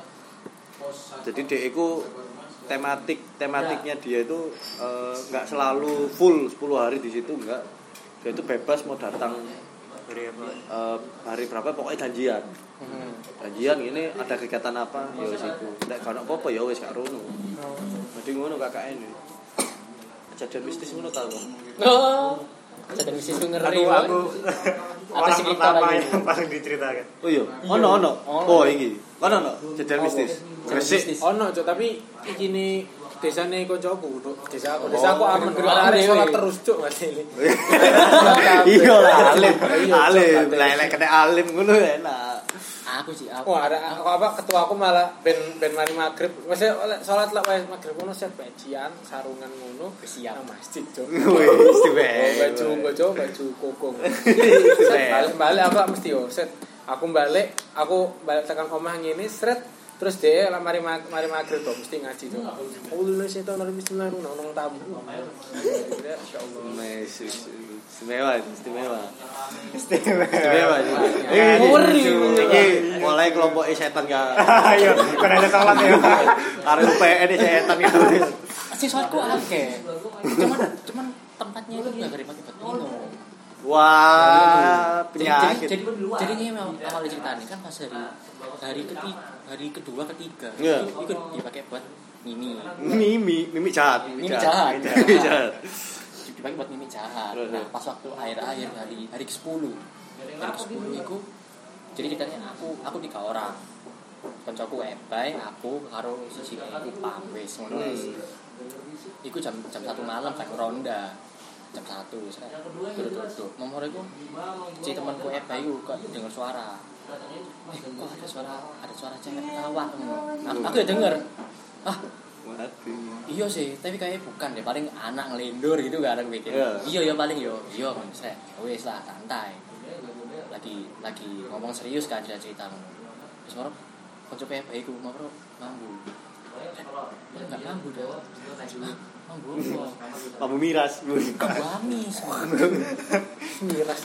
jadi dia itu tematik tematiknya dia itu enggak selalu full sepuluh hari di situ, enggak. Dia itu bebas mau datang hari apa? Uh, hari berapa pokoknya janjian. Hmm. Janjian ini ada kegiatan apa? Ya wis iku. Nek gak ono apa-apa ya wis gak rono. Dadi ngono K K N ini. Kejadian mistis ngono ta, Bang? Oh. Kejadian mistis itu ngeri. Aku aku orang sih kita pertama lagi? yang paling diceritakan. Oh iya, ono ono. Oh iki. Ono ono kejadian mistis. Gresik. Ono, Cuk, tapi iki ne desane kancaku, Cuk. Desa aku, desa aku Oh, aman gerok arek dewe. salat terus, Cuk, masih. Iya lah, alim. Iya, Alim, Cuk, lah lek kena alim ngono enak. Aku sih aku. Wah, ada aku apa ketua aku malah ben ben mari magrib. Wis salat lek wis magrib ngono set bajian, sarungan ngono, Siap. nang masjid, Cuk. Wis Oh, diwe. baju baju baju kokong. Set balik-balik aku mesti yo set. Aku balik, aku balik tekan omah ngene sret terus dia lah mari mari magrib to mesti ngaji to. Alhamdulillah setan dari bismillahirrahmanirrahim nang tamu. Ya insyaallah. Mes istimewa, istimewa. Istimewa. Istimewa. Ngeri. Iki mulai kelompok setan ga. Ayo, kan ada salat ya. Arek U P N setan itu. Siswaku akeh. Cuman cuman tempatnya itu enggak dari Batino. Wah, Jadi penyakit. jadi jadi ini memang awal ceritanya kan pas hari hari ketiga, hari kedua ketiga. Iya. Itu itu dipakai buat mimi. Mimi, mimi jahat, Mimi jahat. Mimi jahat. Dipakai buat mimi jahat. Terus, Nah, terus. pas waktu akhir-akhir hari hari ke-sepuluh. Hari ke-sepuluh itu jadi ceritanya aku aku tiga orang. Kancaku Ebay, aku karo siji aku pamwis ngono wis. Iku jam jam satu malam kan ronda. Jam satu saya duduk-duduk. Nomor itu si temanku Ebay itu kok dengar suara. Eh, kok ada suara ada suara cewek ketawa. Nah, aku ya denger. Ah, Mati. iya sih, tapi kayaknya bukan deh, paling anak ngelindur gitu gak ada mikir. Yeah. Iya ya paling yo, iya kan saya. Wes lah santai. Lagi lagi ngomong serius kan cerita-cerita ngono. Terus mau kanca P B iku mau mambu. Enggak mambu dong. Mambu apa? Mambu miras. Mambu amis. Miras.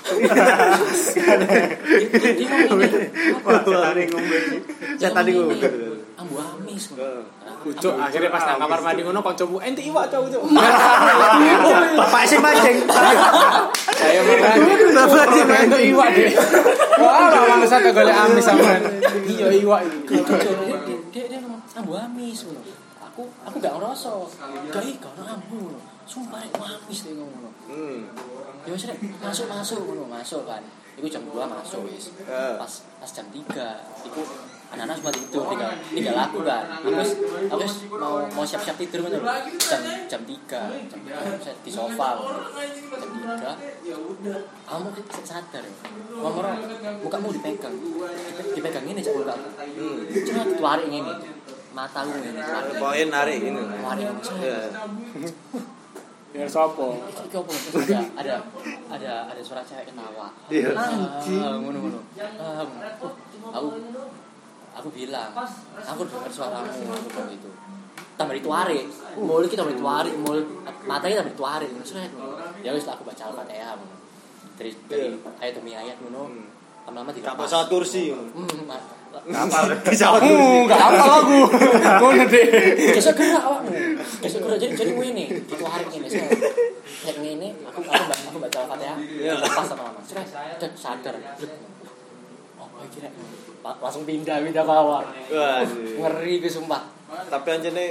Dia ngomong ini. Wah, tadi ngombe. Saya tadi ngomong. Mambu amis. Cuk, akhirnya pas nang kamar mandi ngono kancamu ente iwak cuk, Cuk. Bapak sing mancing. Saya makanya Bapak sing ente mancing. iwak deh. Wah, lama satu golek amis sampean. Iya iwak iki. Dia dia ngomong ambu amis ngono. Aku aku gak ngerasa. Gak iki gak ono ambu ngono. Sumpah rek amis dia ngomong. Hmm. Ya wis rek masuk-masuk ngono, masuk kan. Iku jam dua masuk wis. Pas pas jam tiga iku anak-anak sempat tidur tinggal tinggal aku kan. Aku wis aku wis mau mau siap-siap tidur ngono. Jam jam tiga, jam tiga saya di sofa. Jam tiga kamu sadar ya. Ngomong mukamu dipegang. Dipegang ini cak muka. Cuma ditarik ngene. Matamu ngene ditarik. Poin narik ini. Tarik Iya. Ya sapa? Iki opo ada ada ada ada suara cewek ketawa. Iya. Anjing. Ngono-ngono. Aku aku bilang, aku dengar suaramu aku itu. Tambah dituarik. Mul kita tambah dituarik, mul matanya tambah dituarik. Ya wis aku baca Al-Fatihah. Dari dari ayat demi ayat ngono. Lama-lama Gak dilepas. pesawat kursi. Hmm, Kapal pesawat kursi. Uh, enggak apa aku. Ngono deh. Gesek gerak awakmu. Gesek gerak jadi jadi ngene, dituarik ngene. Nek ngene aku aku baca aku baca Al-Fatihah. Ya lepas sama Mas. Dan sadar. Oh, iki rek langsung pindah pindah bawah. Waduh. Ngeri gue sumpah. Tapi anjene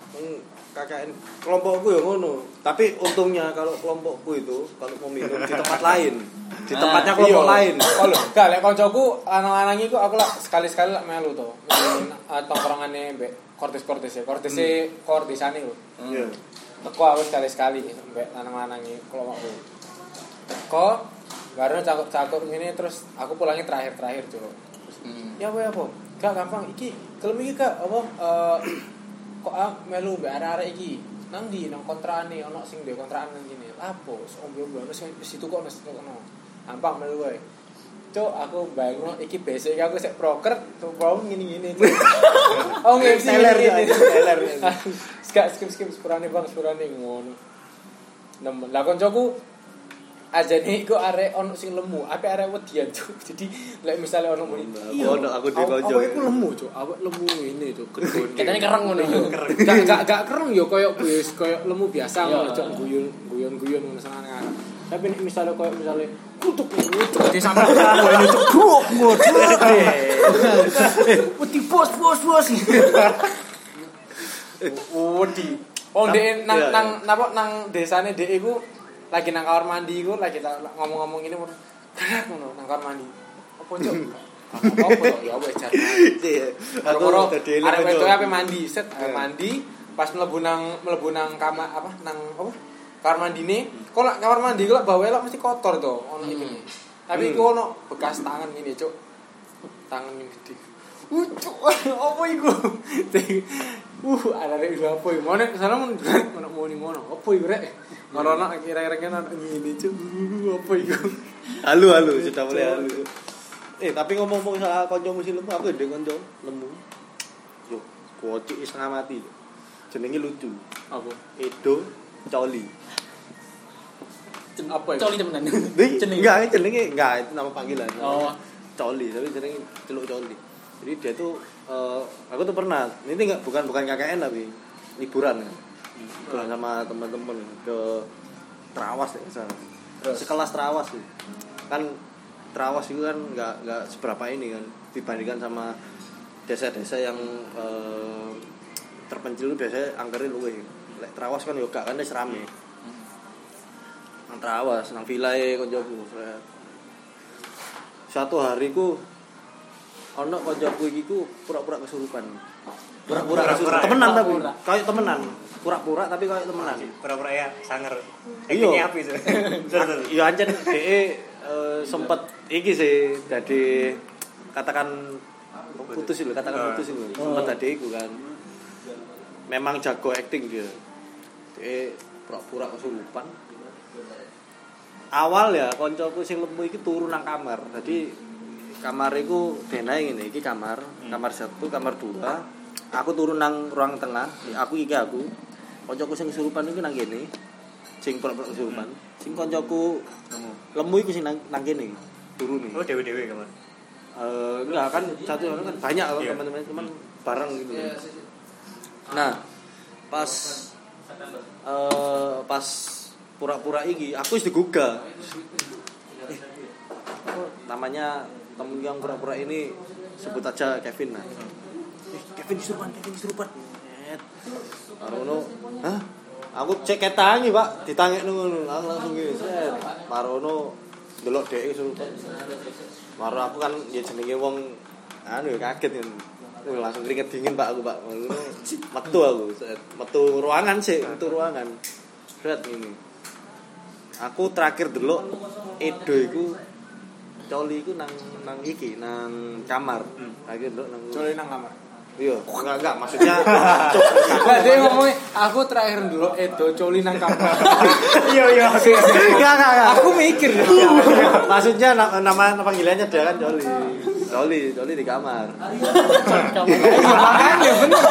Hmm, K K N kelompokku ya ngono. Tapi untungnya kalau kelompokku itu kalau mau minum di tempat lain, di tempatnya kelompok Iya. lain. Kalau gak lek kancaku lanang-lanang iku aku lah sekali-sekali lah melu to. Tongkrongane mbek kortis-kortis ya. Kortise kortisane lho. Iya. Teko aku sekali-sekali mbek lanang-lanang iki kelompokku. Teko baru cakuk-cakuk ngene terus aku pulangnya terakhir-terakhir, Cuk. Hmm. Ya apa ya apa? Gak gampang iki. Kelem iki gak apa eh, kok ah melu mbek arek-arek iki. Nang ndi nang kontraane ono sing ndek kontrakan nang kene. Lapo? Ombe-ombe wis situ kok wis kono. Gampang melu wae. Cuk, aku bayangno iki besok iki aku sik proker, tuh bau ngene-ngene. Oh, ngene Teler, teler. Skip skip skip sepurane Bang, sepurane ngono. Nemen. Lah koncoku ajane iku arek ono sing lemu, ape arek wedian, Cuk. Jadi lek misale ono muni, Aku ono aku di konco. Aku iku lemu, Cuk. Awak lemu ini, Cuk. Gedone. Katanya kereng ngono. Gak gak gak kereng yo koyo wis koyo lemu biasa ngono, Iya. Cuk. Guyon guyon-guyon ngono seneng arek. Tapi nek misale koyo misale kutuk kutuk di sampe ini Cuk. Bruk, modok. Wedi bos bos bos. Wedi. Oh, ndek nang Iya, nang napa nang desane ndek iku lagi nang kamar mandi iku lagi tak ngomong-ngomong ini ngono. Gerak ngono nang kamar mandi. Apa Cuk? Apa ya wis jar. Iya. Aku Aku dadi eling arek konco. wedoke ape mandi, set ape Iya. mandi, pas mlebu nang mlebu nang kamar apa nang apa? Kamar mandine, kok lak kamar mandi kok bawa elok mesti kotor to, ono iki. Tapi Hmm. iku ono bekas tangan ngene, Cuk. Tangan yang gede. Uh, Cuk, apa iku? Uh, arek iku apa iku? Mone sana mun ono muni ngono. Apa iku rek? Ora ono kira-kira kene ngene, Cuk. Uh, Apa iku? Halo halo, sudah mulai halo. Eh, tapi ngomong-ngomong soal kancamu sing lemu, aku ndek kanca lemu. Yo, kocik setengah mati. Jenenge lucu. Apa? Edo Coli. Apa iku? Coli temenan. Nih, Jeneng. enggak, jenenge enggak itu nama panggilan. Oh. Coli, tapi jenenge celuk Coli. Jadi dia tuh eh, aku tuh pernah, ini enggak bukan bukan K K N tapi liburan kan. Liburan sama teman-teman ke Trawas ya sana. Sekelas Trawas tuh. Kan Trawas itu kan enggak enggak seberapa ini kan dibandingkan sama desa-desa yang eh, terpencil biasanya angkernya luwih. Lek Trawas kan yo gak kan wis rame. Nang Trawas, nang vilae koncoku. Satu hari ku ono koncoku iki ku pura-pura kesurupan. Pura-pura kesurupan. Temenan tapi kayak temenan. Pura-pura tapi kayak temenan. Pura-pura ya sangar. Iya. Tekniknya api sih. Ya ancen dhek eh, sempet iki sih dadi katakan putus lho, katakan putus lho. Sempet dadi iku kan. Memang jago acting dia. Dhek pura-pura kesurupan. Awal ya koncoku sing lemu iki turu nang kamar. Jadi kamar iku benae ngene, iki kamar, kamar satu, kamar dua. Aku turun nang ruang tengah, aku iki aku. Koncoku sing kesurupan iki nang kene. Sing pura-pura kesurupan. Sing koncoku lemu iku sing nang nang kene. Turu nih. Oh, dewe-dewe kamu. Eh enggak kan satu orang kan banyak loh Iya. teman-teman cuman bareng gitu. Nah, pas eh pas pura-pura iki aku wis digugah. Eh, apa namanya temen yang pura-pura ini sebut aja Kevin nah. Eh, Kevin disurupan, Kevin disurupan. Net. Marono, hah? Aku cek ketangi, Pak, ditangekno ngono. Aku langsung ngene, set. Marono delok dhek kesurupan. Maro aku kan ya jenenge wong anu ya kaget kan. Aku langsung keringet dingin Pak aku, Pak. Ngono metu aku, set. Metu ruangan sih, metu ruangan. Set ini. Aku terakhir delok Edo iku Coli iku nang nang iki nang kamar. Terakhir delok nang Coli nang kamar. Iya, enggak enggak maksudnya Lah dia ngomongnya aku terakhir dulu Edo Coli nang kamar. Iya iya. enggak enggak enggak. Aku mikir. Maksudnya nama nama panggilannya dia kan Coli. Coli, Coli di kamar. Makanya bener.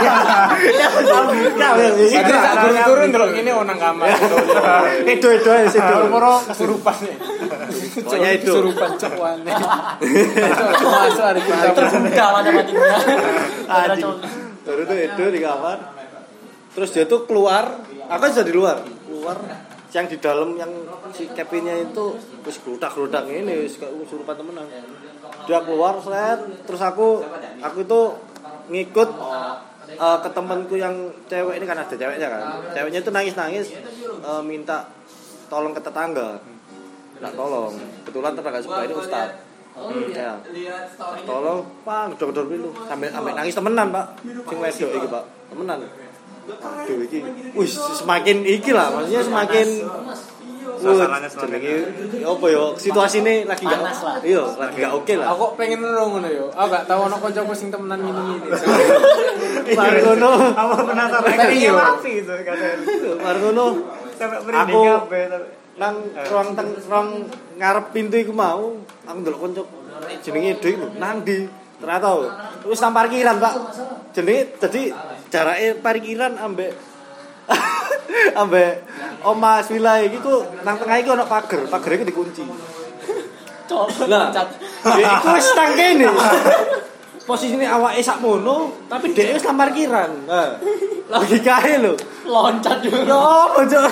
Jadi tak turun-turun dulu ini nang kamar. Edo Edo aja Edo. Moro kesurupan nih. Pokoknya Edo. Kesurupan cokwane. Itu masuk hari kita. Terbuka mata-matinya. Anjing. Baru tuh Edo di kamar. Terus dia tuh keluar, aku sudah di luar. Keluar yang di dalam yang si Kevinnya itu wis gludak-gludak ngene wis kayak kesurupan temenan. Dia keluar set, terus aku aku itu ngikut uh, ke temanku yang cewek ini kan ada ceweknya kan. Ceweknya itu nangis-nangis uh, minta tolong ke tetangga. Enggak tolong. Kebetulan tetangga sebelah ini ustaz. Hmm, ya. Tolong, Pak, gedor-gedor dulu. Sampai sampai nangis temenan, Pak. Sing wedok iki, Pak. Temenan. Aduh iki. Wis semakin iki lah, maksudnya semakin suasananya semakin ya apa ya situasine lagi enggak iya lagi enggak oke lah. Aku pengen ngono yo. Aku gak tahu ono kancaku sing temenan ngene-ngene. Mari ngono. Aku penasaran iki mati itu kadang. Mari ngono. Sampai merinding kabeh. Nang ruang teng ruang ngarep pintu iku mau, aku ndelok kanca jenenge Dwi lho, nang ndi? Ternyata wis nang parkiran, Pak. Jenenge dadi jarake parkiran ambek ambek Oma Swila iki ku nang tengah iki ono pager, pager iku dikunci. Lah, iku wis nang kene. Posisine awake sakmono, tapi dhek wis nang parkiran. Nah, logikae lho. Loncat yo. Yo, bocah.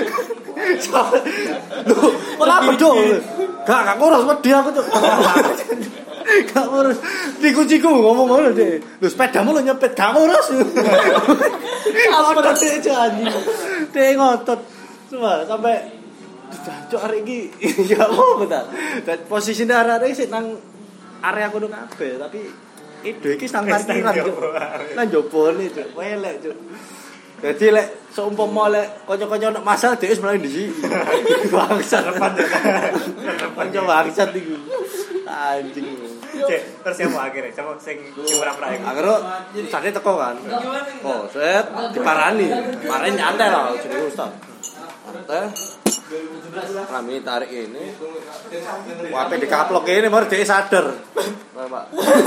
Loh, ora bodoh. Gak gak ngurus wedi aku, Cuk. Gak ngurus. Dikunci ku ngomong ngono, Dek. Lho, sepedamu lho nyepet gak ngurus. Apa dek janji. Dek ngotot. Cuma sampai Cuk arek iki ya apa ta. Dan posisine arek-arek sik nang area kono kabeh, tapi ido iki nang parkiran, Cuk. Nang jopone, Cuk. Welek, Cuk. Jadi lek seumpama lek kanca-kanca nek masalah dhek wis mulai ndisi. Bangsat depan. Kanca bangsat iku. Anjing. Cek, terus yang akhirnya siapa sing pura-pura iku. Akhirnya usane teko kan. Oh, set diparani. Parani nyantai lah jenenge Ustaz. Nyantai. Kami tarik ini. Wape dikaplok ini baru dhek sadar. Pak.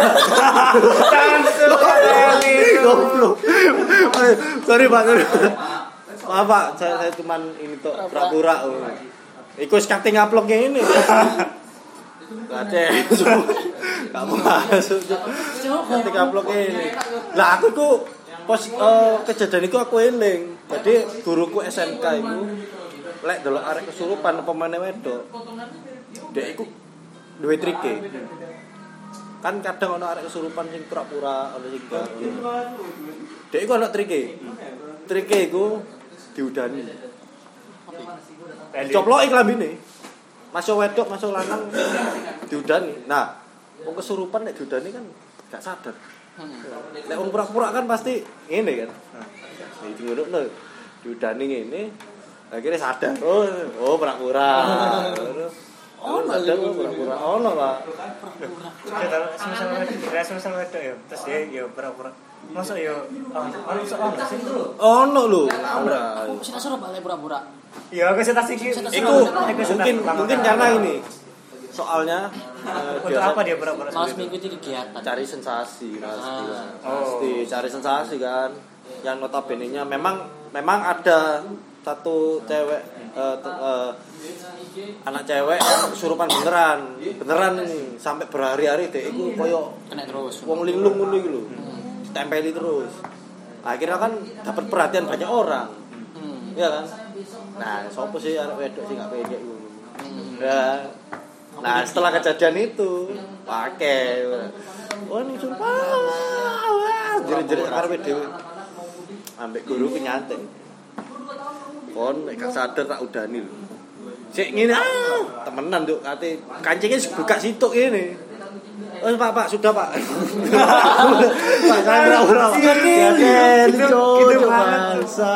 Goblok. Sorry Pak. Maaf Pak, saya, saya cuman ini tuh pura-pura. Iku wis kating ngaplok ngene. Kate. Kamu masuk. Kating ngaplok ngene. Lah aku iku pos uh, kejadian iku aku eling. Jadi guruku S M K iku lek delok arek kesurupan pemain wedok. Dek iku duwe trike. Kan kadang ono arek kesurupan sing pura-pura ono sing gak. Dek iku ono trike. Trike iku diudani. Coploki klambine. Masuk wedok, masuk lanang diudani. Nah, wong kesurupan nek diudani kan gak sadar. Nek wong pura-pura kan pasti ngene kan. Nah, iki ngono diudani ngene. Akhirnya sadar. Oh, oh pura-pura. Oh, sadar pura-pura. Oh, no, Pak. Semisal semisal wedok ya. Terus dia ya pura-pura. Masuk ya. Oh, masuk oh sih. Oh, no lho. Ora. Aku sing asor balik pura-pura. Ya, aku setas iki. Iku mungkin mungkin karena ini. Soalnya uh, untuk apa dia pura-pura? Malas mengikuti kegiatan. Cari sensasi pasti. Ah. Pasti cari sensasi kan. Yang notabene-nya memang memang ada satu cewek uh, t- uh, anak cewek yang kesurupan beneran beneran ini sampai berhari-hari deh iku koyo kena terus wong linglung ngono iki lho ditempeli terus akhirnya kan dapat perhatian banyak orang hmm. iya kan nah sopo sih anak wedok sih gak pede iku nah, nah setelah kejadian itu pakai oh ini sumpah jerit-jerit karepe dhewe ambek guru ku nyantai kon nek gak sadar tak udani lho. Sik ngene ah, temenan nduk kate kancingnya buka situk ngene. Oh Pak, Pak, sudah Pak. Pak Sandra ora. Ya kan, cok bangsa.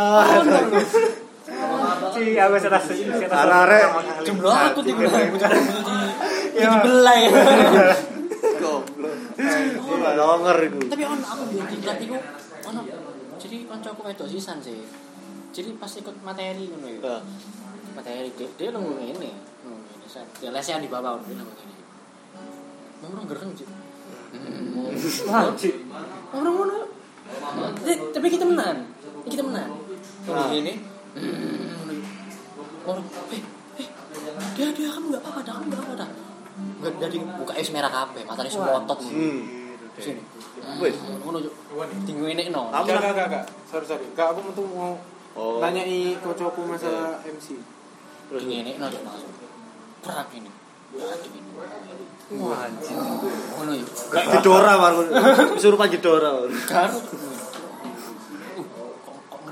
Si aku setas setas. Arare jumlah aku di belah di belai. Goblok. Ora longer iku. Tapi on aku biyen diklat iku ono. Jadi kancaku wedok sisan sih. Jadi pas ikut materi ngono ya. Materi dia dia nang ngene. Ya lesnya di bawah udah nang ngene. Mau gereng sih. Wajib. Orang ngono. Tapi kita menang. Kita menang. Nah, ini. Orang, eh, eh, dia dia kamu enggak apa-apa, dah, kamu enggak apa-apa dah. Enggak dari buka es merah kabeh, matane semotot ngono. Hmm. Sini. Wis. Ngono yo. Tinggu ini no. Enggak, enggak, enggak. Sorry, sorry. Enggak, aku metu mau Oh. tanyai kocokku masalah M C. Terus ngene no langsung. Perak ini. Wah, anjir. Ngono yo. Gak gedora baru. Kesurupan gedora. Karo.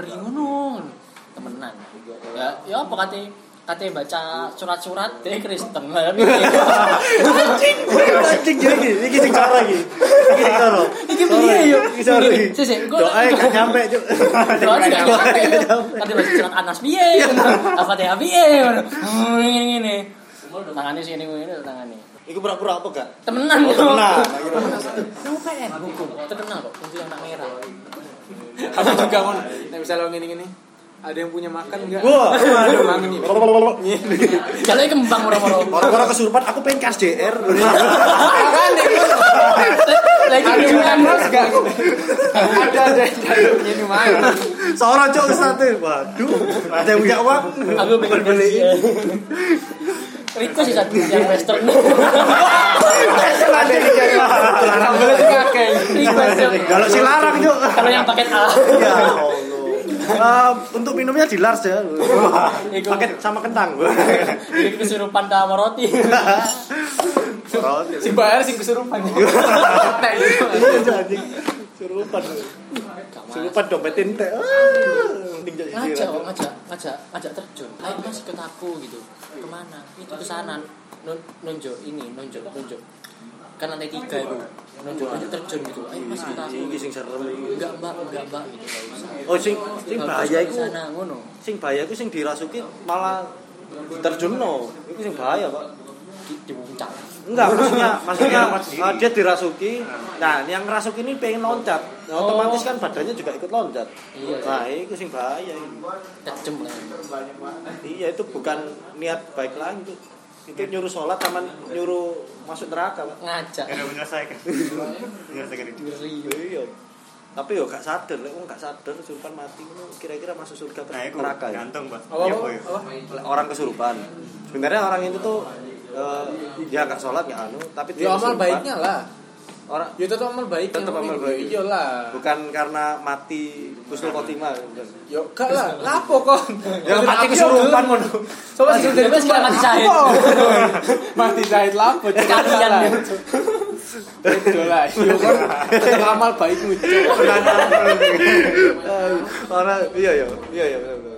ngeri ngono. Temenan. Ya, ya apa kate kate baca surat-surat deh Kristen. Anjing, anjing iki. Iki sing cara iki. Iki sing cara. Iki piye yo? Iki cara iki. Sik sik, Doa gak nyampe, Cuk. Doa gak nyampe. Kate baca surat Anas piye? Al-Fatihah piye? Ngene-ngene. Tangane sing ngene tangane. Iku pura-pura apa gak? Temenan yo. Temenan. U P N hukum. Terkenal kok kunci yang merah. Aku juga kon nek misalnya ngene-ngene ada yang punya makan enggak? Wah, aduh mangan nih. Jalane kembang moro-moro. Orang-orang kesurupan aku pengen kas D R. Kan Lagi ada bulan bos enggak? Ada ada jaluk ini mana? Seorang cok Ustaz. Waduh, ada yang punya uang. Aku pengen beli. Request sih satu yang western. Ada di jalan. Larang banget kakek. Kalau si larang cok. Kalau yang paket A. Ya Allah. Uh, untuk minumnya di Lars ya. Paket sama kentang. Ini kesurupan sama roti. Roti. Si bayar sing kesurupan. Nek itu. Anjing. Surupan. Surupan dompet teh. Mending jadi Ngajak, kok, ngajak, ngajak, ngajak terjun. Ayo Mas ikut aku gitu. Kemana? Itu ke sana. Nun, nunjuk ini, nunjuk, nunjuk. Kan lantai tiga itu. Nunjuk, nunjuk terjun gitu. Ayo Mas ikut aku. Iki sing serem. Enggak Mbak, enggak Mbak gitu. Enggak usah. Oh sing sing bahaya iku. Sana ngono. Sing bahaya iku sing dirasuki malah terjunno. Iku sing bahaya, Pak. Di, di puncak. Enggak, maksudnya maksudnya uh, dia dirasuki. Nah, yang ngerasuki ini pengen loncat. Nah, Oh. otomatis kan badannya juga ikut loncat. Iya. Nah, itu sing bahaya ini. Kejem lah. Iya, itu bukan niat baik lagi itu. Itu nyuruh sholat sama nyuruh masuk neraka, Pak. Ngajak. Kena menyelesaikan. Menyelesaikan itu. Iya. Tapi yo gak sadar, lek wong gak sadar kesurupan mati ngono kira-kira masuk surga Nah, atau itu neraka ya. gantung, Pak. Apa Iya, apa? Boy. Apa? Lek orang kesurupan. Sebenarnya orang itu tuh eh, dia gak sholat gak anu, tapi dia Ya amal kesurupan. baiknya lah. Orang Ya tetap amal baik. Tetap amal baik. Iya lah. bukan karena mati husnul khotimah. bukan. Yo gak lah. Lapo kon? Ya mati kesurupan ngono. Coba sih Jadi mas mati syahid. Mati syahid lapo? Kalian Itu lah. Yo kon tetap amal baikmu. Orang iya ya, iya ya benar.